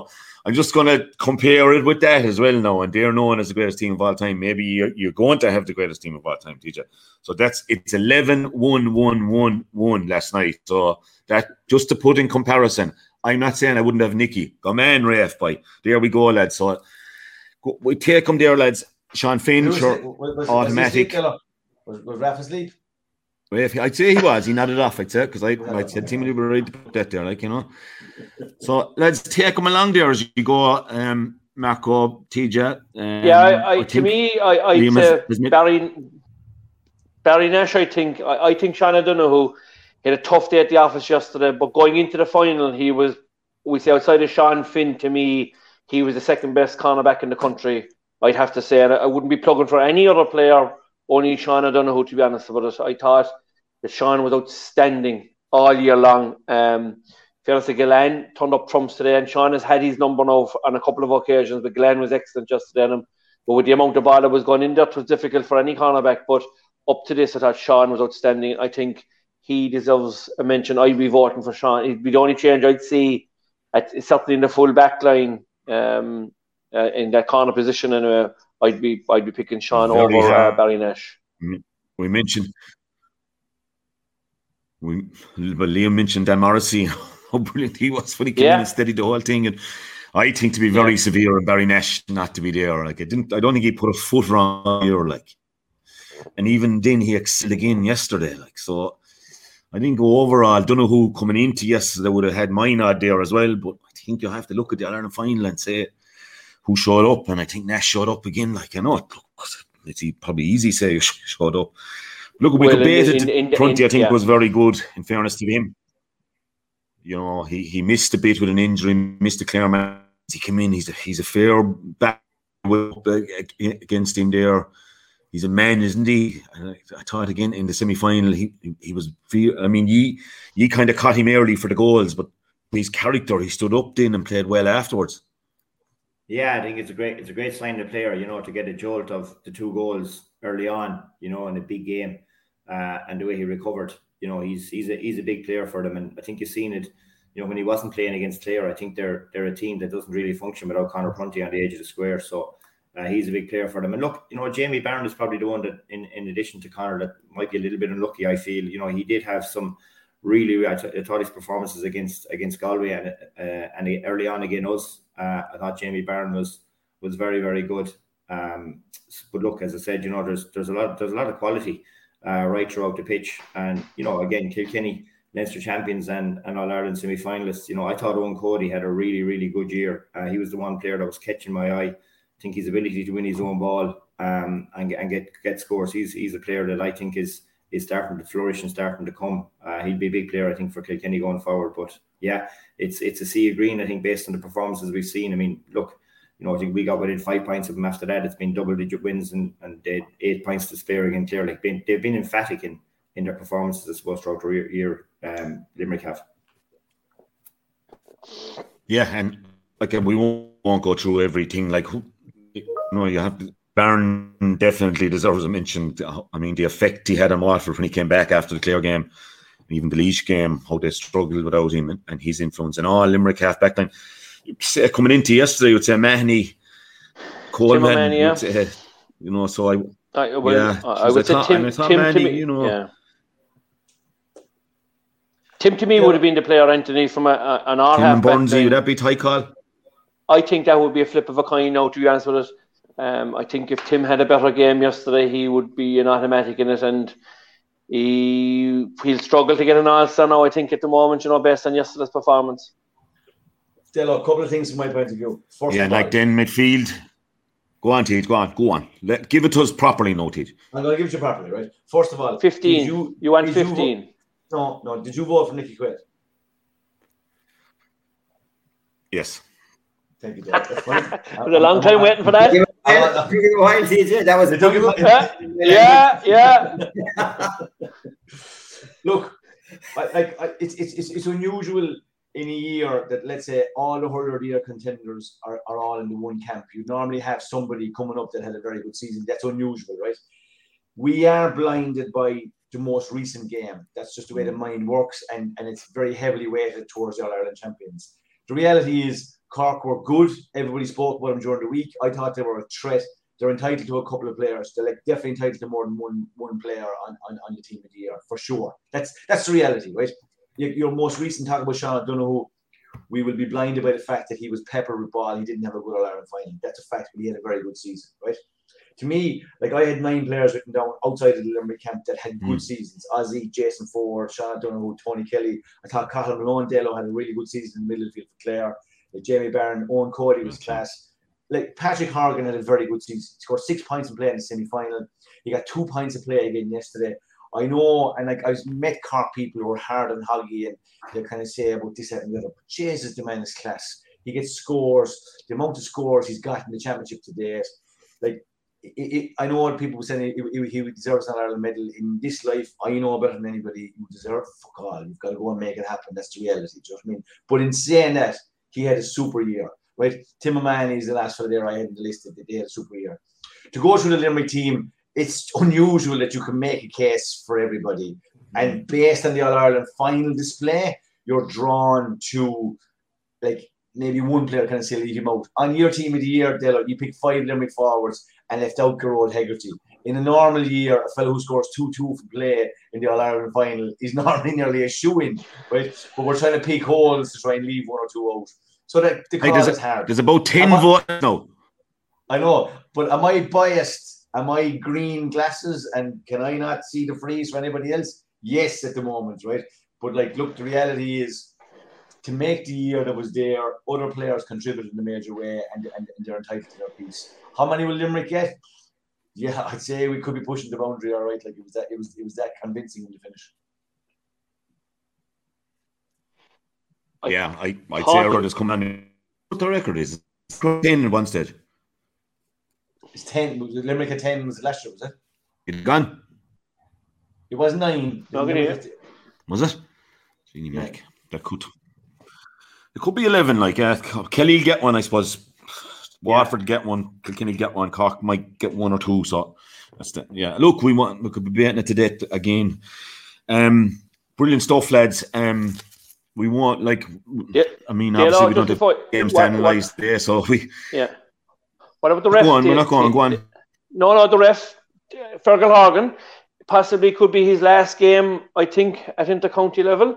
I'm just going to compare it with that as well now, and they're known as the greatest team of all time. Maybe you're, you're going to have the greatest team of all time, T J. So that's it's eleven one one one one last night. So that just to put in comparison, I'm not saying I wouldn't have Nicky. Come on, Rafe, boy. There we go, lads. So we take them there, lads. Sean Finch, automatic.
Was, was, was Rafe asleep?
Rafe, I'd say he was. He nodded off, I'd say, because I, I said Timmy were ready to put that there, like, you know. So let's take them along there as you go, um, Marco, T J. Um,
yeah, I, I, I to me, I, I'd say Barry, Barry Nash, I think, I, I think Sean O'Donoghue had a tough day at the office yesterday, but going into the final, he was, we say outside of Sean Finn, to me, he was the second best cornerback in the country, I'd have to say. And I wouldn't be plugging for any other player, only Sean O'Donoghue, to be honest about it. I thought that Sean was outstanding all year long. Um, Fairness to Glenn turned up trumps today, and Sean has had his number now on a couple of occasions, but Glenn was excellent just then. But with the amount of ball that was going in there, it was difficult for any cornerback. But up to this, I thought Sean was outstanding. I think he deserves a mention. I'd be voting for Sean. It'd be the only change I'd see, at, certainly in the full back line, um, uh, in that corner position. And uh, I'd be I'd be picking Sean Very over uh, Barry Nash.
We mentioned, we, but Liam mentioned Dan Morrissey. How brilliant he was when he came yeah. in and steadied the whole thing. And I think to be very yeah. severe and Barry Nash not to be there. Like I didn't, I don't think he put a foot wrong here. Like, and even then he excelled again yesterday. Like so, I think overall, don't know who coming into yesterday would have had my nod there as well. But I think you have to look at the All-Ireland final and say who showed up. And I think Nash showed up again. Like I know it's probably easy to say he showed up. Look, we well, debated. Prunty, I think, yeah. was very good. In fairness to him. You know, he, he missed a bit with an injury, missed a clear man. He came in, he's a, he's a fair back against him there. He's a man, isn't he? And I, I thought again in the semi-final, he he, he was, I mean, ye, ye kind of caught him early for the goals, but his character, he stood up then and played well afterwards.
Yeah, I think it's a great it's a great sign of the player, you know, to get a jolt of the two goals early on, you know, in a big game, uh, and the way he recovered. You know, he's he's a he's a big player for them, and I think you've seen it. You know, when he wasn't playing against Clare, I think they're they're a team that doesn't really function without Conor Prunty on the edge of the square. So uh, he's a big player for them. And look, you know, Jamie Barron is probably the one that, in, in addition to Conor, that might be a little bit unlucky. I feel, you know, he did have some really. I, th- I thought his performances against against Galway and uh, and he, early on again us. Uh, I thought Jamie Barron was was very very good. Um, but look, as I said, you know, there's there's a lot there's a lot of quality. Uh, right throughout the pitch, and you know, again, Kilkenny, Leinster champions and, and All Ireland semi finalists. You know, I thought Owen Cody had a really, really good year. Uh, he was the one player that was catching my eye. I think his ability to win his own ball um, and and get get scores. He's he's a player that I think is is starting to flourish and starting to come. Uh, he'll be a big player, I think, for Kilkenny going forward. But yeah, it's it's a sea of green, I think, based on the performances we've seen. I mean, look. You know, I think we got within five points of them after that. It's been double-digit wins and, and they had eight points to spare again. Clearly, been, they've been emphatic in, in their performances, I suppose, throughout the year. Um, Limerick have.
Yeah, and like we won't, won't go through everything. Like, who, you know, you have Barron definitely deserves a mention. I mean, the effect he had on Waterford when he came back after the Clare game, even the Laois game, how they struggled without him and, and his influence, and all Limerick half back then. Coming into yesterday, you would say Mahoney, Coleman, yeah. say, you know. So I,
I, well, yeah, I would say Tim. Tim Mahoney, to me, you know, yeah. Tim to me yeah. would have been the player, Anthony, from a, a, an R half.
Tim and Burnsy, would that be tie call?
I think that would be a flip of a coin now, to be honest with it. Um, I think if Tim had a better game yesterday, he would be an automatic in it, and he he'll struggle to get an All-Star now, I think, at the moment, you know, based on yesterday's performance.
Still, a couple of things from my point of view. First
yeah,
of
like
all,
then midfield. Go on, Tej. Go on. Go on. Let, give it to us properly, no, Tej.
I'm going to give it to you properly, right? First of all,
fifteen. You, you want fifteen?
You no, no. Did you vote for Nicky Quaid?
Yes.
Thank you, Dad. That's fine.
It was a long time waiting for that.
While, T J, that was a
good one. Yeah, yeah.
Look, I, like I, it's it's it's unusual. In a year that, let's say, all the hurler year contenders are, are all in the one camp. You normally have somebody coming up that had a very good season. That's unusual, right? We are blinded by the most recent game. That's just the way the mind works, and, and it's very heavily weighted towards the All-Ireland champions. The reality is Cork were good. Everybody spoke about them during the week. I thought they were a threat. They're entitled to a couple of players. They're like definitely entitled to more than one one player on, on, on the team of the year, for sure. That's that's the reality, right? Your, your most recent talk about Sean O'Donoghue, we will be blinded by the fact that he was peppered with ball. He didn't have a good All-Ireland final. That's a fact, but he had a very good season, right? To me, like I had nine players written down outside of the Limerick camp that had good mm. seasons. Ozzy, Jason Ford, Sean O'Donoghue, Tony Kelly. I thought Cathal Malone Delo had a really good season in the middle of the field for Clare. Like Jamie Barron, Owen Cody was class. Like Patrick Horgan had a very good season. He scored six points in play in the semi-final. He got two points of play again yesterday. I know, and like I've met Cork people who are hard on Hoggy and they kind of say about this, that, and the other. But Jesus, the man is class. He gets scores. The amount of scores he's got in the championship today, like it, it, I know what people were saying. He, he deserves an Ireland medal in this life. I know better than anybody who deserves. Fuck all, you've got to go and make it happen. That's the reality. Do you know what I mean? But in saying that, he had a super year. Right, Tim O'Mahony is the last one there I had in the list that they had a super year. To go through the Limerick team, it's unusual that you can make a case for everybody. And based on the All-Ireland final display, you're drawn to like maybe one player kind of say leave him out. On your team of the year, Delo, you pick five Limerick forwards and left out Gearóid Hegarty. In a normal year, a fellow who scores two two for play in the All-Ireland final is normally nearly a shoo-in, right? But we're trying to pick holes to try and leave one or two out. So that the call
hey,
is hard.
There's about ten
I,
votes now.
I know, but am I biased? Am I green glasses? And can I not see the freeze for anybody else? Yes, at the moment, right? But like, look, the reality is to make the year that was there, other players contributed in a major way, and, and, and they're entitled to their piece. How many will Limerick get? Yeah, I'd say we could be pushing the boundary, all right. Like it was that, it was, it was that convincing in the finish.
Yeah, I, I'd say our has come on. What the record is? It's ten at one stage.
It's ten. Limerick at ten was last year, was it?
It gone.
It was nine.
No,
was it? Genie yeah. Mac. That could. It could be eleven. Like uh, Kelly will get one, I suppose. Waterford yeah. get one. Kilkenny get one. Cork might get one or two. So that's the, yeah. Look, we want we could be betting it to death again. Um, brilliant stuff, lads. Um. We want, like, yeah. I mean, obviously yeah, no, we don't before, have games analysed there, so we...
Yeah. What about the ref?
Go on, we're not going, go on.
No, no, the ref, Fergal Horgan, possibly could be his last game, I think, at inter-county level.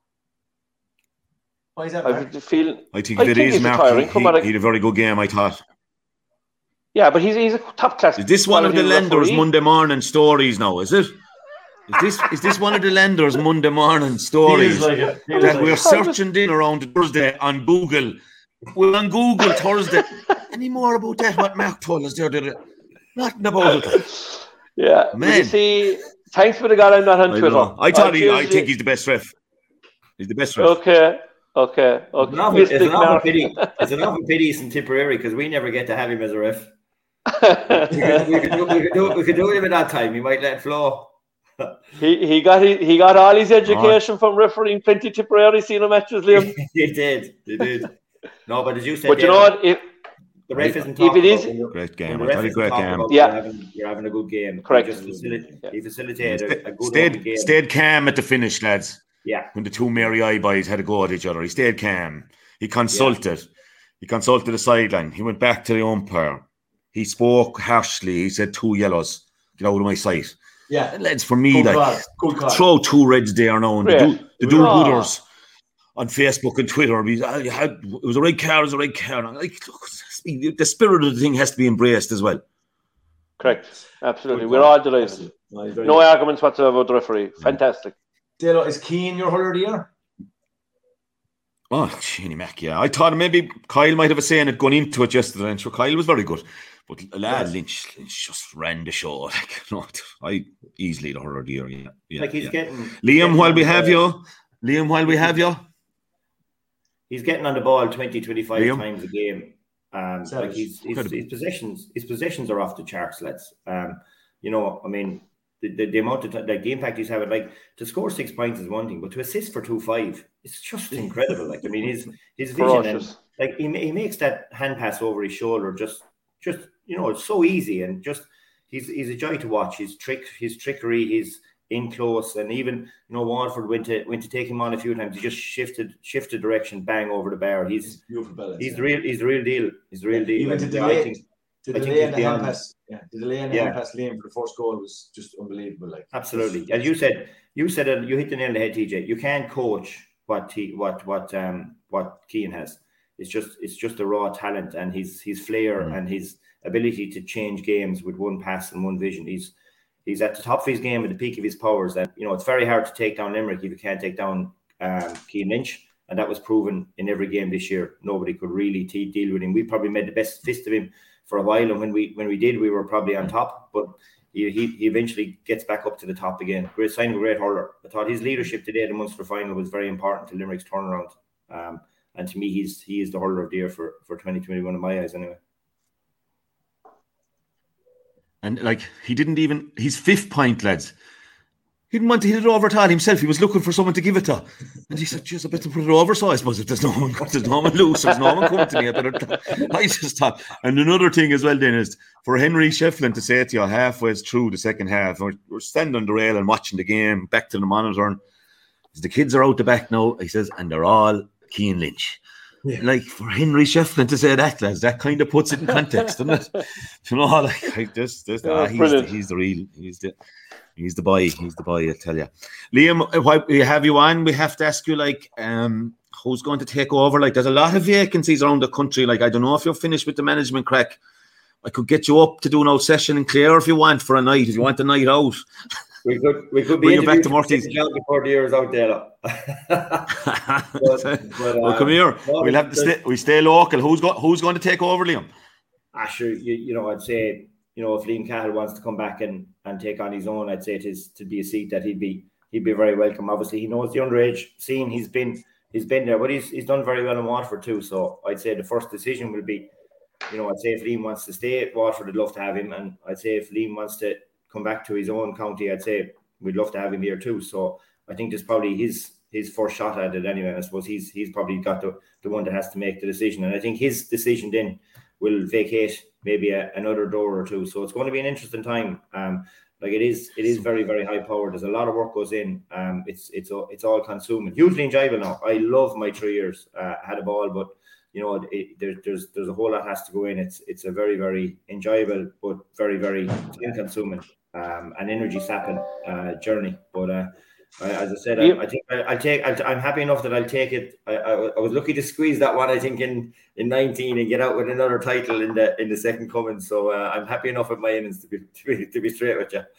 Why is that, Mark?
I, feel, I think if I it think is, Mark, he, he, he had a very good game, I thought.
Yeah, but he's, he's a top-class...
Is this one of the lenders' referee? Monday morning stories now, is it? Is this is this one of the lenders' Monday morning stories like that like we're it. searching in around Thursday on Google? We're on Google Thursday. Any more about that? What Mark told us there? Did Nothing about it.
Yeah, man. You see, thanks for the God I'm not on
I
Twitter.
Know. I thought he. I think he's the best ref. He's the best ref.
Okay, okay, okay.
It's an awful pity. It's an awful pity he's in Tipperary because we never get to have him as a ref. we, could, we, could do, we, could do, we could do him at that time. He might let it flow.
he he got he, he got all his education oh. from refereeing plenty Tipperary senior matches, Liam.
he did, he did. No, but as you said,
but you know what? If
the ref isn't
if it is
great game, I tell you, great game.
Yeah,
you're having, you're having a good game.
Correct.
He, just facilitated, yeah. he facilitated
St-
a good
stayed,
game.
Stayed calm at the finish, lads.
Yeah.
When the two Mary Eye boys had a go at each other, he stayed calm. He consulted. Yeah. He consulted the sideline. He went back to the umpire. He spoke harshly. He said two yellows. Get out of my sight.
Yeah,
lads, for me,
good
like
call.
throw two reds there now, and
yeah.
the, do, the do-gooders on Facebook and Twitter. Be, oh, had, it was a red card, it was a red card. I'm like, look, the spirit of the thing has to be embraced as well.
Correct, absolutely. Good We're all delighted. No, no arguments whatsoever about the referee. Fantastic.
Dalo, is Keane your hurler of the year?
Oh, Jeannie Mac, yeah. I thought maybe Kyle might have a say in it going into it yesterday, and sure, Kyle was very good. But lad, yes. Lynch, Lynch just ran the show. Like, no, I easily the horror of the year. Yeah, yeah,
like he's
yeah.
getting
Liam.
Getting
while we have you, Liam. While we have you,
he's getting on the ball twenty, twenty-five Liam. times a game. Um, like he's, his, his possessions, his possessions are off the charts. Let's, um, you know, I mean, the, the, the amount of t- like the impact he's having. Like to score six points is one thing, but to assist for two five, it's just incredible. Like I mean, his his vision, and, like he he makes that hand pass over his shoulder just. Just you know, it's so easy and just he's he's a joy to watch. His trick, his trickery, his in close, and even you know Waterford went to went to take him on a few times. He just shifted shifted direction, bang over the bar. He's
beautiful balance,
he's
yeah.
the real he's the real deal. He's the real
yeah,
deal.
Even to delay, to delay and the hand pass, yeah, the delay and the yeah. hand pass Liam for the first goal was just unbelievable. Like
absolutely, as you said, you said it, you hit the nail on the head, T J. You can't coach what T, what what um what Cian has. It's just it's just a raw talent, and his his flair mm. and his ability to change games with one pass and one vision. He's he's at the top of his game, at the peak of his powers. And you know it's very hard to take down Limerick if you can't take down um, Cian Lynch, and that was proven in every game this year. Nobody could really t- deal with him. We probably made the best fist of him for a while, and when we when we did, we were probably on top. But he he, he eventually gets back up to the top again. Great sign of a great hurler. I thought his leadership today at the Munster final was very important to Limerick's turnaround. Um, and to me, he's he is the hurler of the year for for twenty twenty-one in my eyes, anyway.
And like he didn't even his fifth point, lads. He didn't want to hit it over at all himself. He was looking for someone to give it to. And he said, "Jeez, I better put it over." So I suppose if there's no one, there's no one loose, there's no one coming to me. I better. I just thought. And another thing as well, then, is for Henry Shefflin to say to you halfway through the second half, we're, we're standing on the rail and watching the game, back to the monitor, and the kids are out the back now. He says, and they're all Cian Lynch. Yeah. Like for Henry Shefflin to say that, lads, that kind of puts it in context, doesn't it? You know, like, like this, this, ah, he's, the, he's the real, he's the, he's the boy, he's the boy. I tell you, Liam, while we have you on, we have to ask you, like, um, who's going to take over? Like, there's a lot of vacancies around the country. Like, I don't know if you're finished with the management crack. I could get you up to do an out session in Clare if you want for a night. If you want a night out.
We could we could be
bring you back to Murphy's
before the year's out there. but,
but, well, uh, come here. No, we'll have to stay. We stay local. Who's got? Who's going to take over, Liam?
Ah, sure. You, you know, I'd say you know if Liam Cahill wants to come back and, and take on his own, I'd say it is to be a seat that he'd be he'd be very welcome. Obviously, he knows the underage scene. He's been he's been there, but he's he's done very well in Waterford too. So I'd say the first decision will be, you know, I'd say if Liam wants to stay at Waterford, I'd love to have him, and I'd say if Liam wants to come back to his own county, I'd say we'd love to have him here too. So I think this probably his his first shot at it anyway. I suppose he's he's probably got the, the one that has to make the decision, and I think his decision then will vacate maybe a, another door or two. So it's going to be an interesting time. Um, like it is it is very very high powered. There's a lot of work goes in. Um, it's it's it's all consuming. Hugely enjoyable now. I love my three years. Uh, I had a ball, but you know, it, there, there's there's a whole lot has to go in. It's it's a very very enjoyable but very very time consuming. Um, an energy sapping uh, journey, but uh, I, as I said, I, I think I, I'll take. I'll, I'm happy enough that I'll take it. I, I, I was lucky to squeeze that one. I think in, in nineteen and get out with another title in the in the second coming. So uh, I'm happy enough at my innings to be to be, to be straight with you.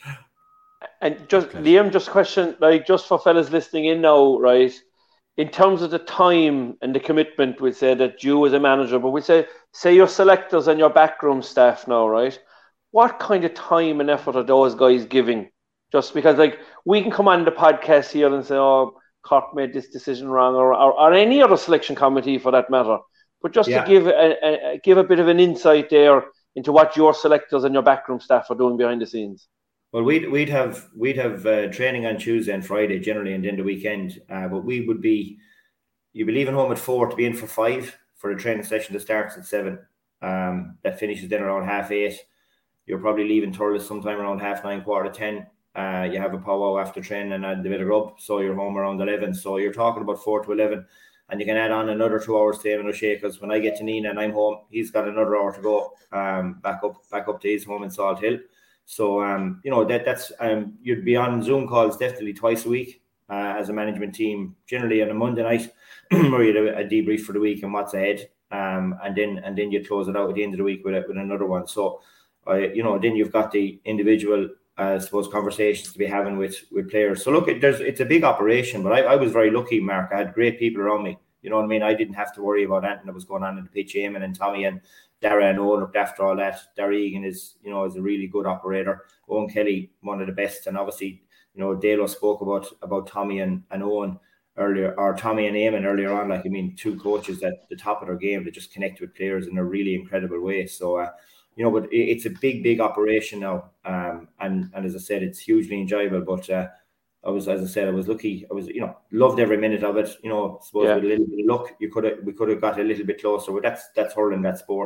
And just okay. Liam, just question, like just for fellas listening in now, right? In terms of the time and the commitment, we say that you as a manager, but we say say your selectors and your backroom staff now, right? What kind of time and effort are those guys giving? Just because, like, we can come on the podcast here and say, oh, Cork made this decision wrong, or or, or any other selection committee for that matter. But just yeah. to give a, a, give a bit of an insight there into what your selectors and your backroom staff are doing behind the scenes.
Well, we'd we'd have we'd have uh, training on Tuesday and Friday generally, and then the weekend. Uh, but we would be, you'd be leaving home at four to be in for five for a training session that starts at seven. Um, that finishes then around half eight. You're probably leaving Thurles sometime around half nine, quarter to ten. Uh, you have a powwow after training and a bit of rub, so you're home around eleven. So you're talking about four to eleven, and you can add on another two hours to Eamon O'Shea, because when I get to Nina and I'm home, he's got another hour to go um, back up back up to his home in Salt Hill. So um, you know that that's um, you'd be on Zoom calls definitely twice a week uh, as a management team, generally on a Monday night, where you have a debrief for the week and what's ahead, um, and then and then you close it out at the end of the week with a, with another one. So. Uh, you know, then you've got the individual, uh, I suppose, conversations to be having with, with players. So look, it, there's it's a big operation, but I, I was very lucky, Mark. I had great people around me. You know what I mean? I didn't have to worry about anything that was going on in the pitch. Eamon and Tommy and Dara and Owen looked after all that. Dara Egan is, you know, is a really good operator. Owen Kelly, one of the best, and obviously, you know, Dalo spoke about about Tommy and, and Owen earlier, or Tommy and Eamon earlier on. Like, I mean, two coaches at the top of their game that just connect with players in a really incredible way. So. Uh, You know, but it's a big, big operation now, um, and and as I said, it's hugely enjoyable. But uh, I was, as I said, I was lucky. I was, you know, loved every minute of it. You know, I suppose yeah. with a little bit of luck, you could have, we could have got a little bit closer. But that's that's hurling, that sport.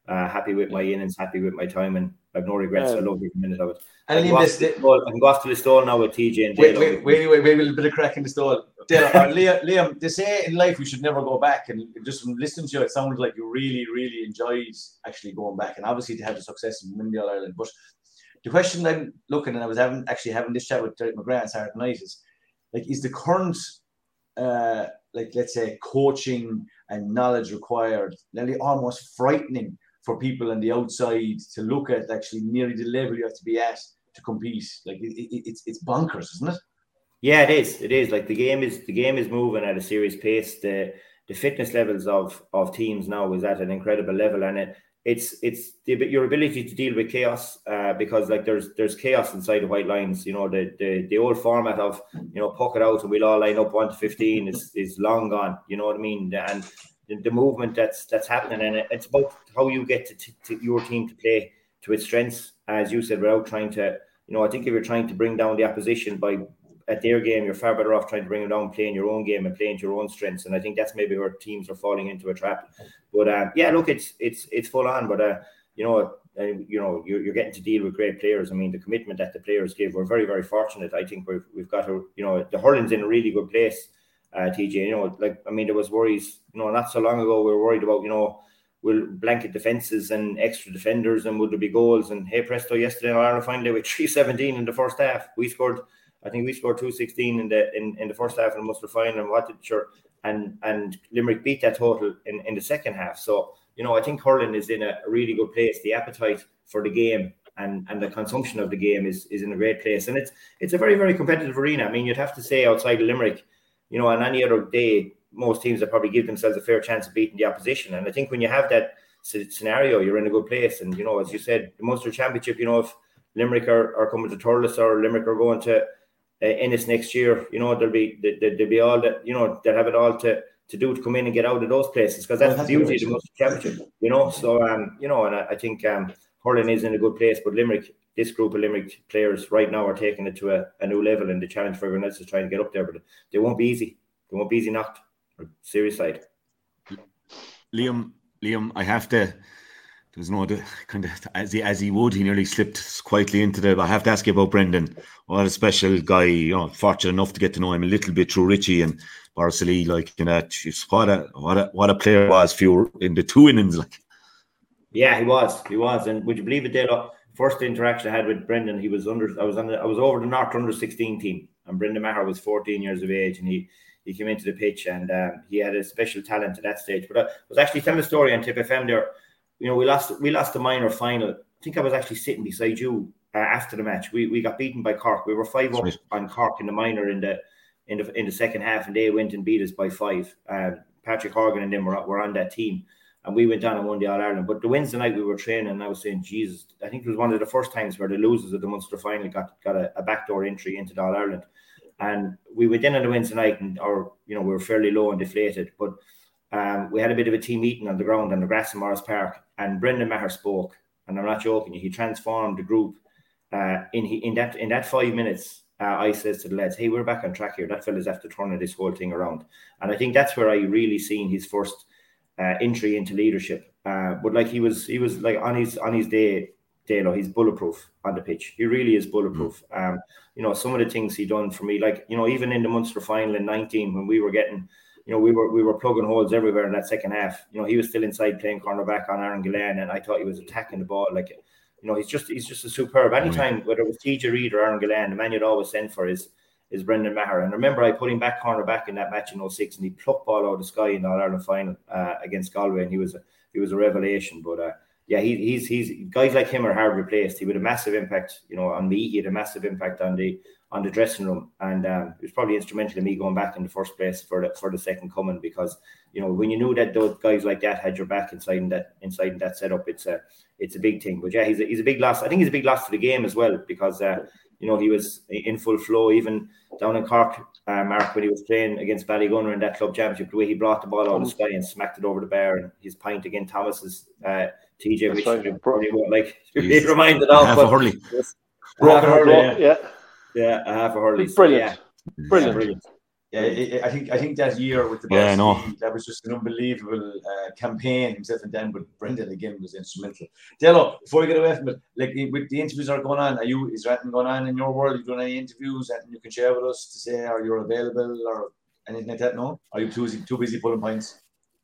Uh, happy with my innings, happy with my time, and I've no regrets. Um, I love every minute of it.
And I, can
this, I can go off to the stall now with T J and
Dale. Wait, wait, wait, wait, wait, a bit of crack in the stall. Dale, uh, Liam, Liam, they say in life we should never go back, and just from listening to you, it sounded like you really, really enjoyed actually going back, and obviously to have the success in Windy All-Ireland. But the question I'm looking, and I was having actually having this chat with Derek McGrath Saturday night, is like, is the current, uh, like let's say, coaching and knowledge required nearly almost frightening for people on the outside to look at actually nearly the level you have to be at to compete? Like it, it, it's it's bonkers, isn't it?
Yeah, it is. It is. Like the game is the game is moving at a serious pace. The the fitness levels of of teams now is at an incredible level, and it it's it's the, your ability to deal with chaos, uh, because like there's there's chaos inside the white lines. You know, the the the old format of, you know, puck it out and we'll all line up one to fifteen is is long gone. You know what I mean? And the, the movement that's that's happening, and it, it's about how you get to, to, to your team to play to its strengths, as you said, without trying to, you know, I think if you're trying to bring down the opposition by at their game, you're far better off trying to bring them down, playing your own game and playing to your own strengths. And I think that's maybe where teams are falling into a trap. But uh, yeah, look, it's it's it's full on. But uh, you know, uh, you know, you're, you're getting to deal with great players. I mean, the commitment that the players give, we're very very fortunate. I think we've we've got a, you know, the hurling's in a really good place. Uh, T J, you know, like I mean, there was worries, you know, not so long ago we were worried about, you know, will blanket defences and extra defenders and would there be goals? And hey presto, yesterday in Ireland finally with three seventeen in the first half. We scored, I think we scored two sixteen in the in, in the first half in the Munster final, and what did sure and and Limerick beat that total in, in the second half. So, you know, I think hurling is in a really good place. The appetite for the game and, and the consumption of the game is is in a great place. And it's it's a very, very competitive arena. I mean, you'd have to say outside of Limerick, you know, on any other day, most teams that probably give themselves a fair chance of beating the opposition. And I think when you have that scenario, you're in a good place. And, you know, as you said, the Munster Championship, you know, if Limerick are, are coming to Thurles or Limerick are going to uh, Ennis next year, you know, there'll be there, there'll be all that, you know, they'll have it all to, to do to come in and get out of those places, because that's, oh, that's the beauty of the Munster Championship, you know. So, um, you know, and I, I think um, hurling is in a good place, but Limerick, this group of Limerick players right now are taking it to a, a new level, and the challenge for everyone else is trying to get up there, but they won't be easy. They won't be easy knocked. Serious side.
Liam, Liam, I have to. There's no the, kind of as he as he would. He nearly slipped quietly into the. I have to ask you about Brendan. What a special guy. You know, fortunate enough to get to know him a little bit through Richie and Barcelona. Like, you know, what a what a what a player was for you in the two innings. Like,
yeah, he was. He was. And would you believe it, Dale? First interaction I had with Brendan, he was under. I was on. The, I was over the North under sixteen team, and Brendan Maher was fourteen years of age, and he. He came into the pitch, and um, he had a special talent at that stage. But I was actually telling a story on Tip F M there. You know, we lost we lost the minor final. I think I was actually sitting beside you uh, after the match. We we got beaten by Cork. We were five up on Cork in the minor in the in the in the second half, and they went and beat us by five. Um, Patrick Horgan and them were were on that team, and we went down and won the All Ireland. But the Wednesday night we were training, and I was saying, Jesus, I think it was one of the first times where the losers of the Munster final got got a, a backdoor entry into the All Ireland. And we went in on the Wednesday night, and or you know we were fairly low and deflated, but um, we had a bit of a team meeting on the ground on the grass in Morris Park, and Brendan Maher spoke, and I'm not joking you, he transformed the group. Uh, in he in that in that five minutes, uh, I says to the lads, "Hey, we're back on track here. That fella's after turning this whole thing around." And I think that's where I really seen his first uh, entry into leadership. Uh, but like he was, he was like on his on his day. Dalo, he's bulletproof on the pitch. He really is bulletproof. Um, you know, some of the things he done for me, like, you know, even in the Munster final in nineteen, when we were getting, you know, we were we were plugging holes everywhere in that second half. You know, he was still inside playing cornerback on Aaron Gillane, and I thought he was attacking the ball. Like, you know, he's just he's just a superb. Anytime, whether it was T J Reid or Aaron Gillane, the man you'd always send for is is Brendan Maher. And remember, I put him back cornerback in that match in oh six, and he plucked ball out of the sky in the All Ireland final uh, against Galway, and he was a, he was a revelation. But uh, yeah, he, he's he's guys like him are hard replaced. He had a massive impact, you know, on me. He had a massive impact on the on the dressing room, and um, it was probably instrumental in me going back in the first place for the for the second coming, because you know when you knew that those guys like that had your back inside in that inside in that setup, it's a it's a big thing. But yeah, he's a, he's a big loss. I think he's a big loss to the game as well, because uh, you know he was in full flow even down in Cork, uh, Mark, when he was playing against Ballygunner in that club championship. The way he brought the ball out of the sky and smacked it over the bar, and his pint against Thomas's. Uh, T J, which right. probably won't like it reminded of
half a hurley.
Half a hurley,
yeah.
Yeah, a half a hurley.
Brilliant.
So,
yeah. Brilliant.
Brilliant.
Yeah, it, I think I think that year with the
yeah, no.
that was just an unbelievable uh, campaign. Himself and Dan, but Brendan again was instrumental. Delo, before we get away from it, like with the interviews that are going on, are you is there anything going on in your world? Are you doing any interviews that you can share with us to say are you available or anything like that? No, are you too busy, too busy pulling pints?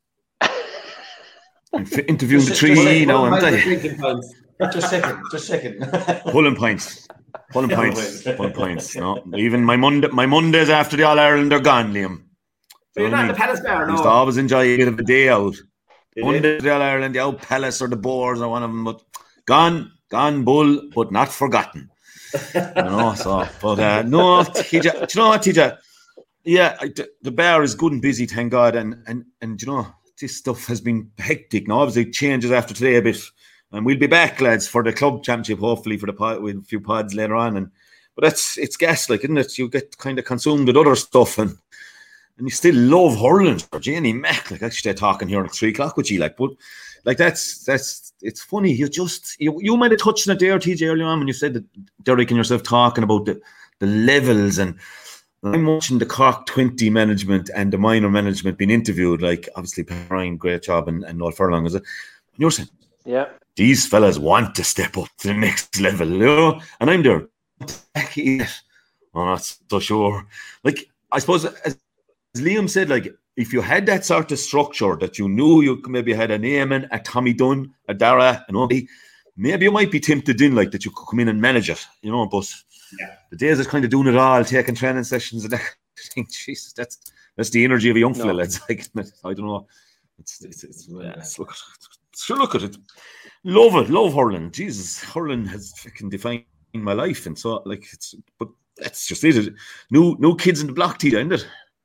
I'm f- interviewing just, the tree now, aren't I?
Just second, just second.
Pulling pints. Pulling points, pulling points. No, even my Monday, my Mondays after the All Ireland are gone, Liam.
So you're not in the Palace bar, no?
I used to always enjoy a bit of a day out. Monday, the All Ireland, the Out Palace or the Boars or one of them, but gone, gone, bull, but not forgotten. You know, so but uh, no, T J, do you know what, T J? Yeah, I, the, the bar is good and busy, thank God, and and and you know this stuff has been hectic. Now, obviously, it changes after today a bit. And we'll be back, lads, for the club championship, hopefully, for the pod, with a few pods later on. And but that's it's gas, like, isn't it? You get kind of consumed with other stuff, and and you still love hurling. For Jenny Mac, like actually, they're talking here at three o'clock with you, like, but like that's that's it's funny. You just you you might have touched on it there, T J, earlier on when you said that Derek and yourself talking about the the levels, and I'm watching the Cork twenty management and the minor management being interviewed. Like, obviously, Ryan, great job, and and Noel Furlong, is it? And you're saying,
yeah.
These fellas want to step up to the next level, you know? And I'm there. I'm not so sure. Like, I suppose, as Liam said, like, if you had that sort of structure that you knew you maybe had a Naaman, a Tommy Dunn, a Dara, and all, maybe you might be tempted in, like, that you could come in and manage it, you know? But yeah. The days of kind of doing it all, taking training sessions, and that, I think, Jesus, that's that's the energy of a young no. fella. It's like, I don't know. It's, it's, it's, yeah, it's look, sure, look at it. Love it, love hurling. Jesus, hurling has fucking defined my life, and so like it's. But that's just it. New, new kids in the block, T J, isn't it?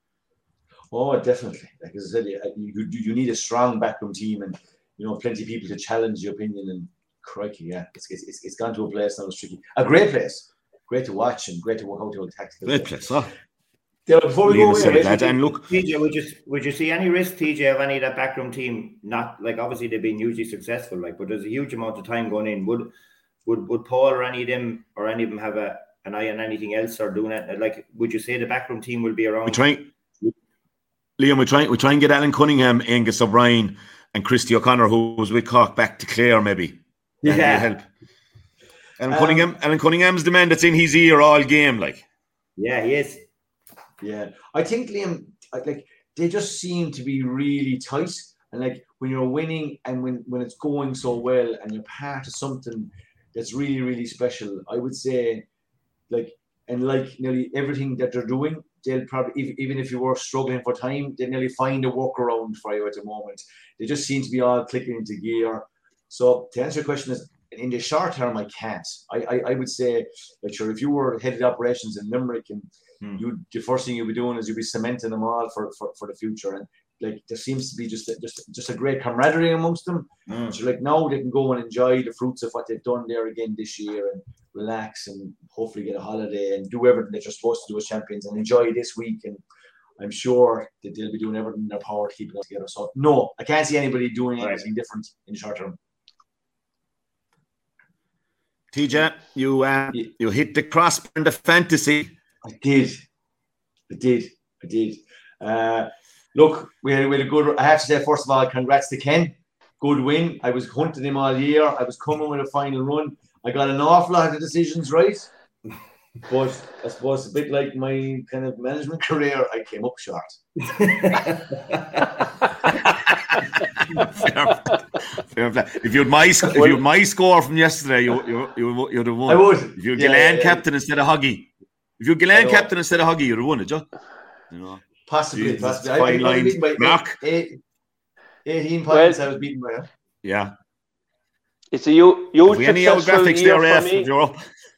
Oh, definitely. Like as I said, you, you you need a strong backroom team, and you know, plenty of people to challenge your opinion. And crikey, yeah, it's it's it's gone to a place now. It's tricky. A great place, great to watch, and great to work out your tactical.
Great place, huh?
Yeah, before we go away,
that, and look,
T J, would you would you see any risk, T J, of any of that backroom team? Not like obviously they've been hugely successful, like, but there's a huge amount of time going in. Would would would Paul or any of them or any of them have a an eye on anything else or doing it? Like, would you say the backroom team will be around?
We try, Liam. We try we try and get Alan Cunningham, Angus O'Brien, and Christy O'Connor, who was with Cork, back to Clare, maybe.
Yeah,
yeah. Help. Alan um, Cunningham. Alan Cunningham's the man that's in his ear all game, like.
Yeah, he is.
Yeah, I think, Liam, like they just seem to be really tight, and like when you're winning and when, when it's going so well and you're part of something that's really, really special, I would say, like, and like nearly everything that they're doing, they'll probably, even if you were struggling for time, they'll nearly find a workaround for you at the moment. They just seem to be all clicking into gear. So to answer your question is, in the short term, I can't. I, I, I would say, like, sure, if you were head of operations in Limerick, and hmm. you, the first thing you'd be doing is you'd be cementing them all for, for, for the future. And like, there seems to be just a, just just a great camaraderie amongst them. Hmm. So like now they can go and enjoy the fruits of what they've done there again this year, and relax and hopefully get a holiday and do everything that you're supposed to do as champions and enjoy this week. And I'm sure that they'll be doing everything in their power to keep it together. So no, I can't see anybody doing anything right. different in the short term.
T J, you uh, yeah. you hit the crossbar in the fantasy.
I did, I did, I did. Uh, look, we had, we had a good. I have to say, first of all, congrats to Ken. Good win. I was hunting him all year. I was coming with a final run. I got an awful lot of decisions right, but I suppose a bit like my kind of management career, I came up short.
fair, fair play. If you'd my if you'd my score from yesterday, you you you you'd have won.
I would.
If you're yeah, Gillane yeah, captain yeah. instead of Huggy, if you're Gillane captain instead of Huggy, you'd have won it, Joe. You know,
possibly,
Jesus,
possibly.
Fine
I, I
lines.
by
Mark.
Eight, eighteen points. Well, I was beaten by her.
Yeah.
It's a huge successful year
there,
for me.
If you're up.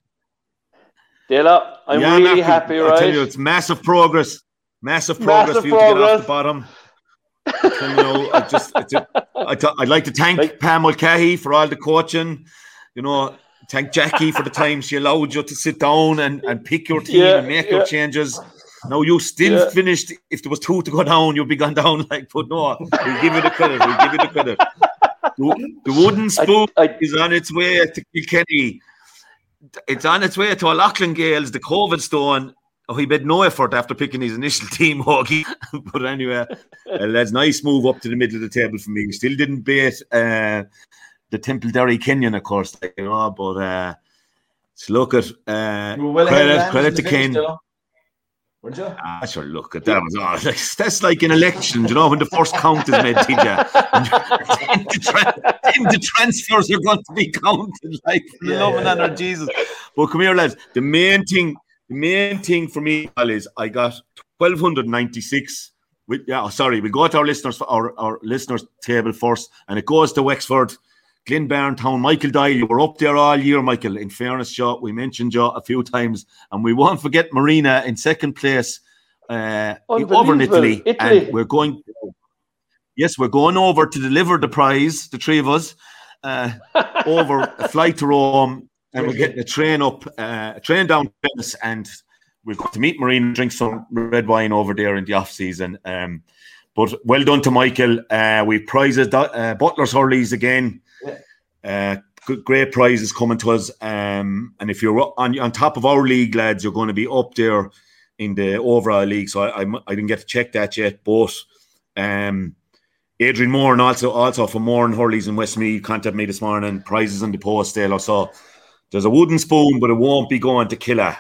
Dela, I'm
yeah,
really
Mark,
happy,
I
right?
tell you, it's massive progress. Massive progress
massive
for you
progress.
to get off the bottom. And, you know, I just, I just I th- I'd like to thank like, Pam Mulcahy for all the coaching. You know, thank Jackie for the time she allowed you to sit down and, and pick your team
yeah,
and make
yeah.
your changes. Now you still yeah. finished. If there was two to go down, you'd be gone down. Like, but no, we'll give you the credit. We'll give you the credit. The, the wooden spoon I, I, is on its way to Kilkenny. It's on its way to O'Loughlin Gales, the Coven Stone. oh, he made no effort after picking his initial team, Hoagie. But anyway, uh, that's nice move up to the middle of the table for me. Still didn't beat uh, the Temple-Derry Kenyon, of course, like, you know, but uh, let's look at uh,
well
credit, credit to Ken.
Would you?
Ah, sure, look at that. Was all, like, that's like an election, you know, when the first count is made, T J. then, the tra- then the transfers are going to be counted, like, for
Yeah,
love
yeah,
and honor,
yeah.
Jesus. But come here, lads. The main thing, the main thing for me is I got twelve ninety-six. With, yeah, oh, sorry, we go to our listeners, our, our listeners table first, and it goes to Wexford, Glenbarn Town. Michael Dial, you were up there all year, Michael. In fairness, Joe, we mentioned Joe a few times, and we won't forget Marina in second place uh, over in Italy.
Italy.
And we're going, yes, we're going over to deliver the prize, the three of us, uh, over a flight to Rome, and we're getting a train up, uh, a train down to Venice, and we're going to meet Marina, drink some red wine over there in the off season. Um, but well done to Michael. Uh, we prizes uh, Butler's Hurleys again. Uh, good, great prizes coming to us, um, and if you're on on top of our league, lads, you're going to be up there in the overall league. So I I, I didn't get to check that yet, but um, Adrian Moore and also also from Moore and Hurleys in Westmeath contacted me this morning. Prizes on the post there. So there's a wooden spoon, but it won't be going to Killa.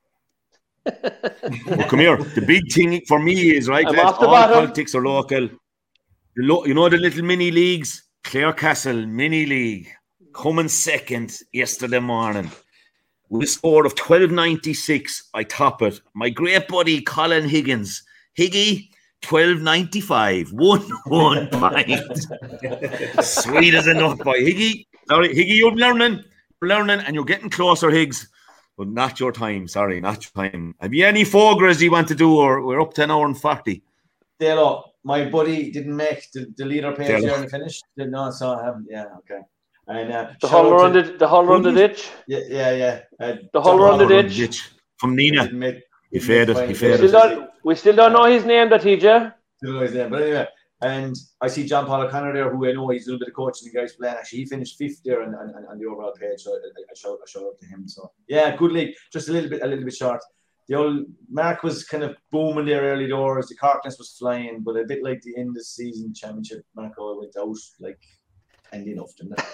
Well, come here. The big thing for me is right, lads, all politics are local. The lo- you know the little mini leagues. Clarecastle Mini League coming second yesterday morning with a score of twelve ninety-six. I top it. My great buddy Colin Higgins, Higgy, twelve ninety-five. One one point. Sweet as enough, boy. Higgy, sorry, Higgy, you're learning, you're learning, and you're getting closer, Higgs. But not your time. Sorry, not your time. Have you any Fogras you want to do, or we're up to an hour and forty?
Dalo, my buddy didn't make the, the leader page
Dalo.
there in the finish. Did not, so I haven't. Yeah, okay. And uh,
The
shout
hull
out
around
to-
the, the hull around the ditch.
Yeah, yeah, yeah. Uh,
The hull
John
around the
Holland
ditch.
From Nina.
didn't make-
He
didn't
faded,
make
he
final.
We
faded.
still don't, we still don't know his name, that T J.
Don't know his name, but anyway. And I see John Paul O'Connor there, who I know he's a little bit of coaching the guys playing. Actually, he finished fifth there on, on, on the overall page, so I, I, shout, I shout out to him. So yeah, good league. Just a little bit, a little bit short. The old Mark was kind of booming there early doors. The Corkness was flying, but a bit like the end of the season championship, Marco went out like handy enough, didn't it?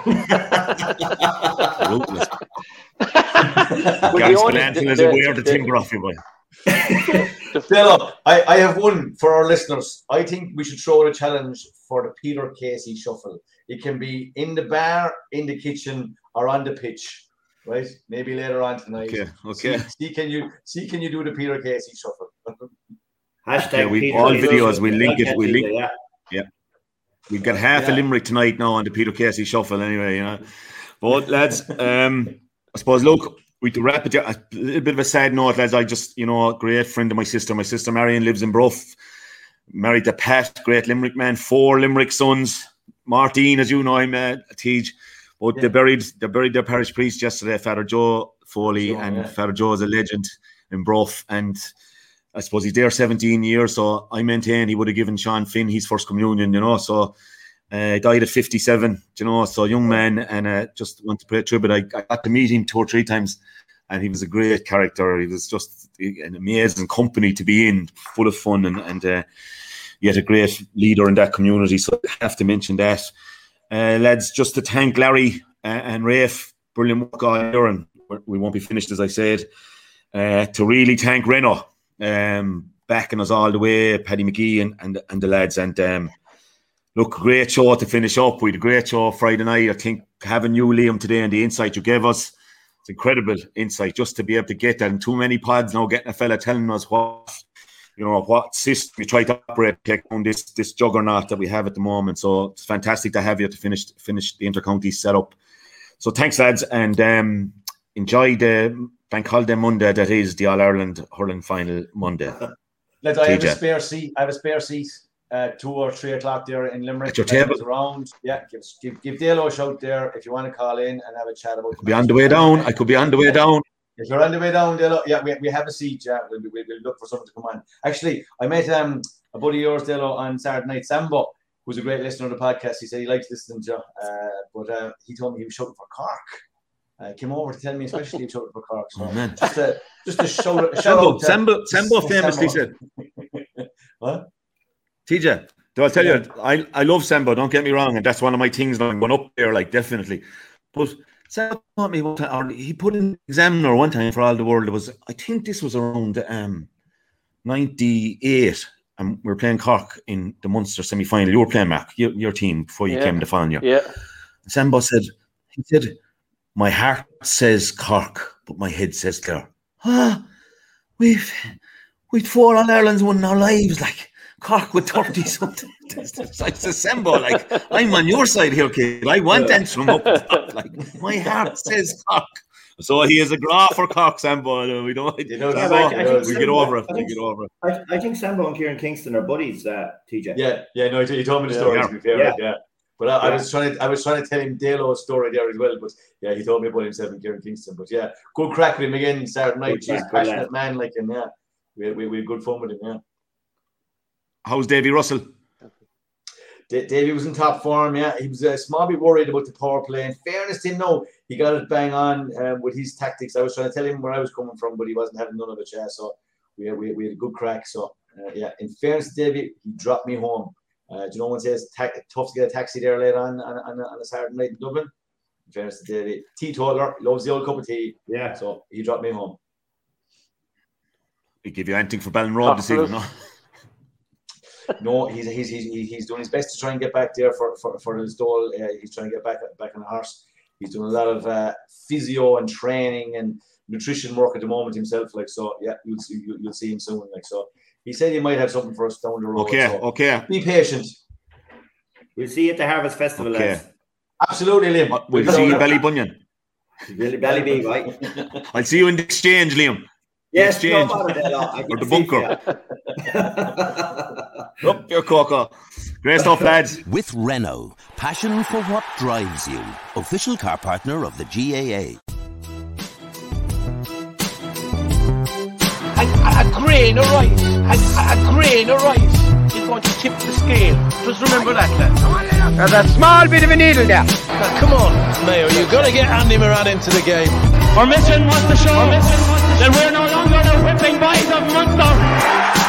Ruthless.
Well,
Gary
the only-
Spinansel is
the-
aware of the
the-
timber off you, boy.
Dalo, I, I have one for our listeners. I think we should throw out a challenge for the Peter Casey shuffle. It can be in the bar, in the kitchen, or on the pitch. Right? Maybe later on tonight.
Okay, okay.
See, see can you see can you do the Peter Casey shuffle?
Hashtag
Yeah, we
Peter
all
Casey.
videos. We link it.
Hashtag
We link.
Peter, yeah.
We've got half
Yeah.
a limerick tonight now on the Peter Casey shuffle. Anyway, you know. But lads, um, I suppose look, we to wrap it. A little bit of a sad note, lads. I just, you know, a great friend of my sister. My sister Marion lives in Bruff. Married to Pat, great Limerick man. Four Limerick sons. Martine, as you know him, uh, Tej. But
Yeah.
they buried they buried their parish priest yesterday, Father Joe Foley,
Sure,
and
yeah.
Father Joe is a legend in Bruff, and I suppose he's there seventeen years. So I maintain he would have given Sean Finn his first communion, you know. So uh, he died at fifty-seven, you know. So young man, and uh, just want to pay tribute. I, I got to meet him two or three times, and he was a great character. He was just an amazing company to be in, full of fun, and and uh, yet a great leader in that community. So I have to mention that. Uh, lads, just to thank Larry uh, and Rafe, brilliant work all year, and we won't be finished, as I said. Uh, to really thank Reno, um, backing us all the way, Paddy McGee and, and, and the lads. And um, look, great show to finish up. We had a great show Friday night. I think having you, Liam, today and the insight you gave us, it's incredible insight just to be able to get that. And too many pods now getting a fella telling us what, you know, what system we try to operate take on this this juggernaut that we have at the moment. So it's fantastic to have you to finish finish the intercounty setup. So thanks, lads, and um, enjoy the bank holiday Monday that is the All Ireland hurling final Monday.
Let I have
T J.
a spare seat. I have a spare seat. Uh, two or three o'clock there in Limerick.
At your table?
Around. Yeah, give give give Dalo a shout there if you want to call in and have a chat about.
I could be on the way down. I could be on the way down.
If you're on the way down, Dalo, yeah, we, we have a seat. Yeah, we'll, we'll, we'll look for someone to come on. Actually, I met um a buddy of yours, Dalo, on Saturday night, Sambo, who's a great listener of the podcast. He said he likes listening to you, uh, but uh, he told me he was shouting for Cork. uh, came over to tell me especially each other for Cork. So
Oh, man.
just a just a shout, a shout
Sambo,
out to-
Sambo, Sambo famously said,
What?
T J, do I tell you, I, I love Sambo, don't get me wrong, and that's one of my things that I'm going up there, like, definitely. But Sambo taught me one time, or he put in an examiner one time for all the world. It was, I think this was around um, ninety-eight, and we were playing Cork in the Munster semi-final. You were playing, Mark, your, your team, before you
Yeah.
came to following you.
Yeah.
Sambo said, he said, my heart says Cork, but my head says Clare. Ah, we've, we've four All-Irelands won in our lives, like, Cork with thirty something. It's a Sambo, like, I'm on your side here, kid. I want Antrim up the top. Like, my heart says Cork. So he is a graph for Cork, Sambo. We don't,
You know,
Yeah,
so,
but I- I think
we
Sambo-
get over it.
I
We
think-
get over it.
I, I think Sambo and Kieran Kingston are buddies, uh, T J.
Yeah, yeah, no, he, he told me the
Yeah,
story
yeah.
to be fair,
Yeah.
yeah. But I, I
Yeah.
was trying to, I was trying to tell him Dalo's story there as well. But yeah, he told me about himself and Kieran Kingston. But yeah, good crack with him again Saturday night.
Good
He's
crack,
a
good
passionate
lad.
man, like, and yeah, we had, we, we had good fun with him. Yeah,
How's Davy Russell?
D- Davey was in top form. Yeah, he was a small bit worried about the power play. In fairness to him, no, he got it bang on um, with his tactics. I was trying to tell him where I was coming from, but he wasn't having none of it. Yeah, so we had, we, we had a good crack. So uh, yeah, in fairness to Davey, he dropped me home. Uh, do you know one says ta- tough to get a taxi there later on on, on, on a Saturday night in Dublin? In fairness to Davey, teetotaler, loves the old cup of tea.
Yeah.
So he dropped me home.
We give you anything for Ballon Road this evening, no?
No, he's he's he's he's doing his best to try and get back there for for for his goal. Uh, he's trying to get back back on the horse. He's doing a lot of uh, physio and training and nutrition work at the moment himself. Like, so, yeah, you'll see you, you'll see him soon. Like, so he said he might have something for us down the road.
Okay,
so
okay.
be patient.
We'll see you at the Harvest Festival,
Okay.
lads.
Absolutely, Liam.
We'll see you in Ballybunion.
Really belly big, right?
I'll see you in the exchange, Liam.
Yes,
Exchange.
no bother, Dale, I
Or the
can see
bunker.
you.
Up your coco. Great stuff, lads.
With Renault, passion for what drives you. Official car partner of the G A A.
A, a, a grain of rice, a, a grain of rice is going to tip the scale. Just remember that, lads.
There's a small bit of a needle there.
Now, come on, Mayo, you've got to get Andy Moran into the game.
Our mission was to show that we're no longer the whipping boys of Munster.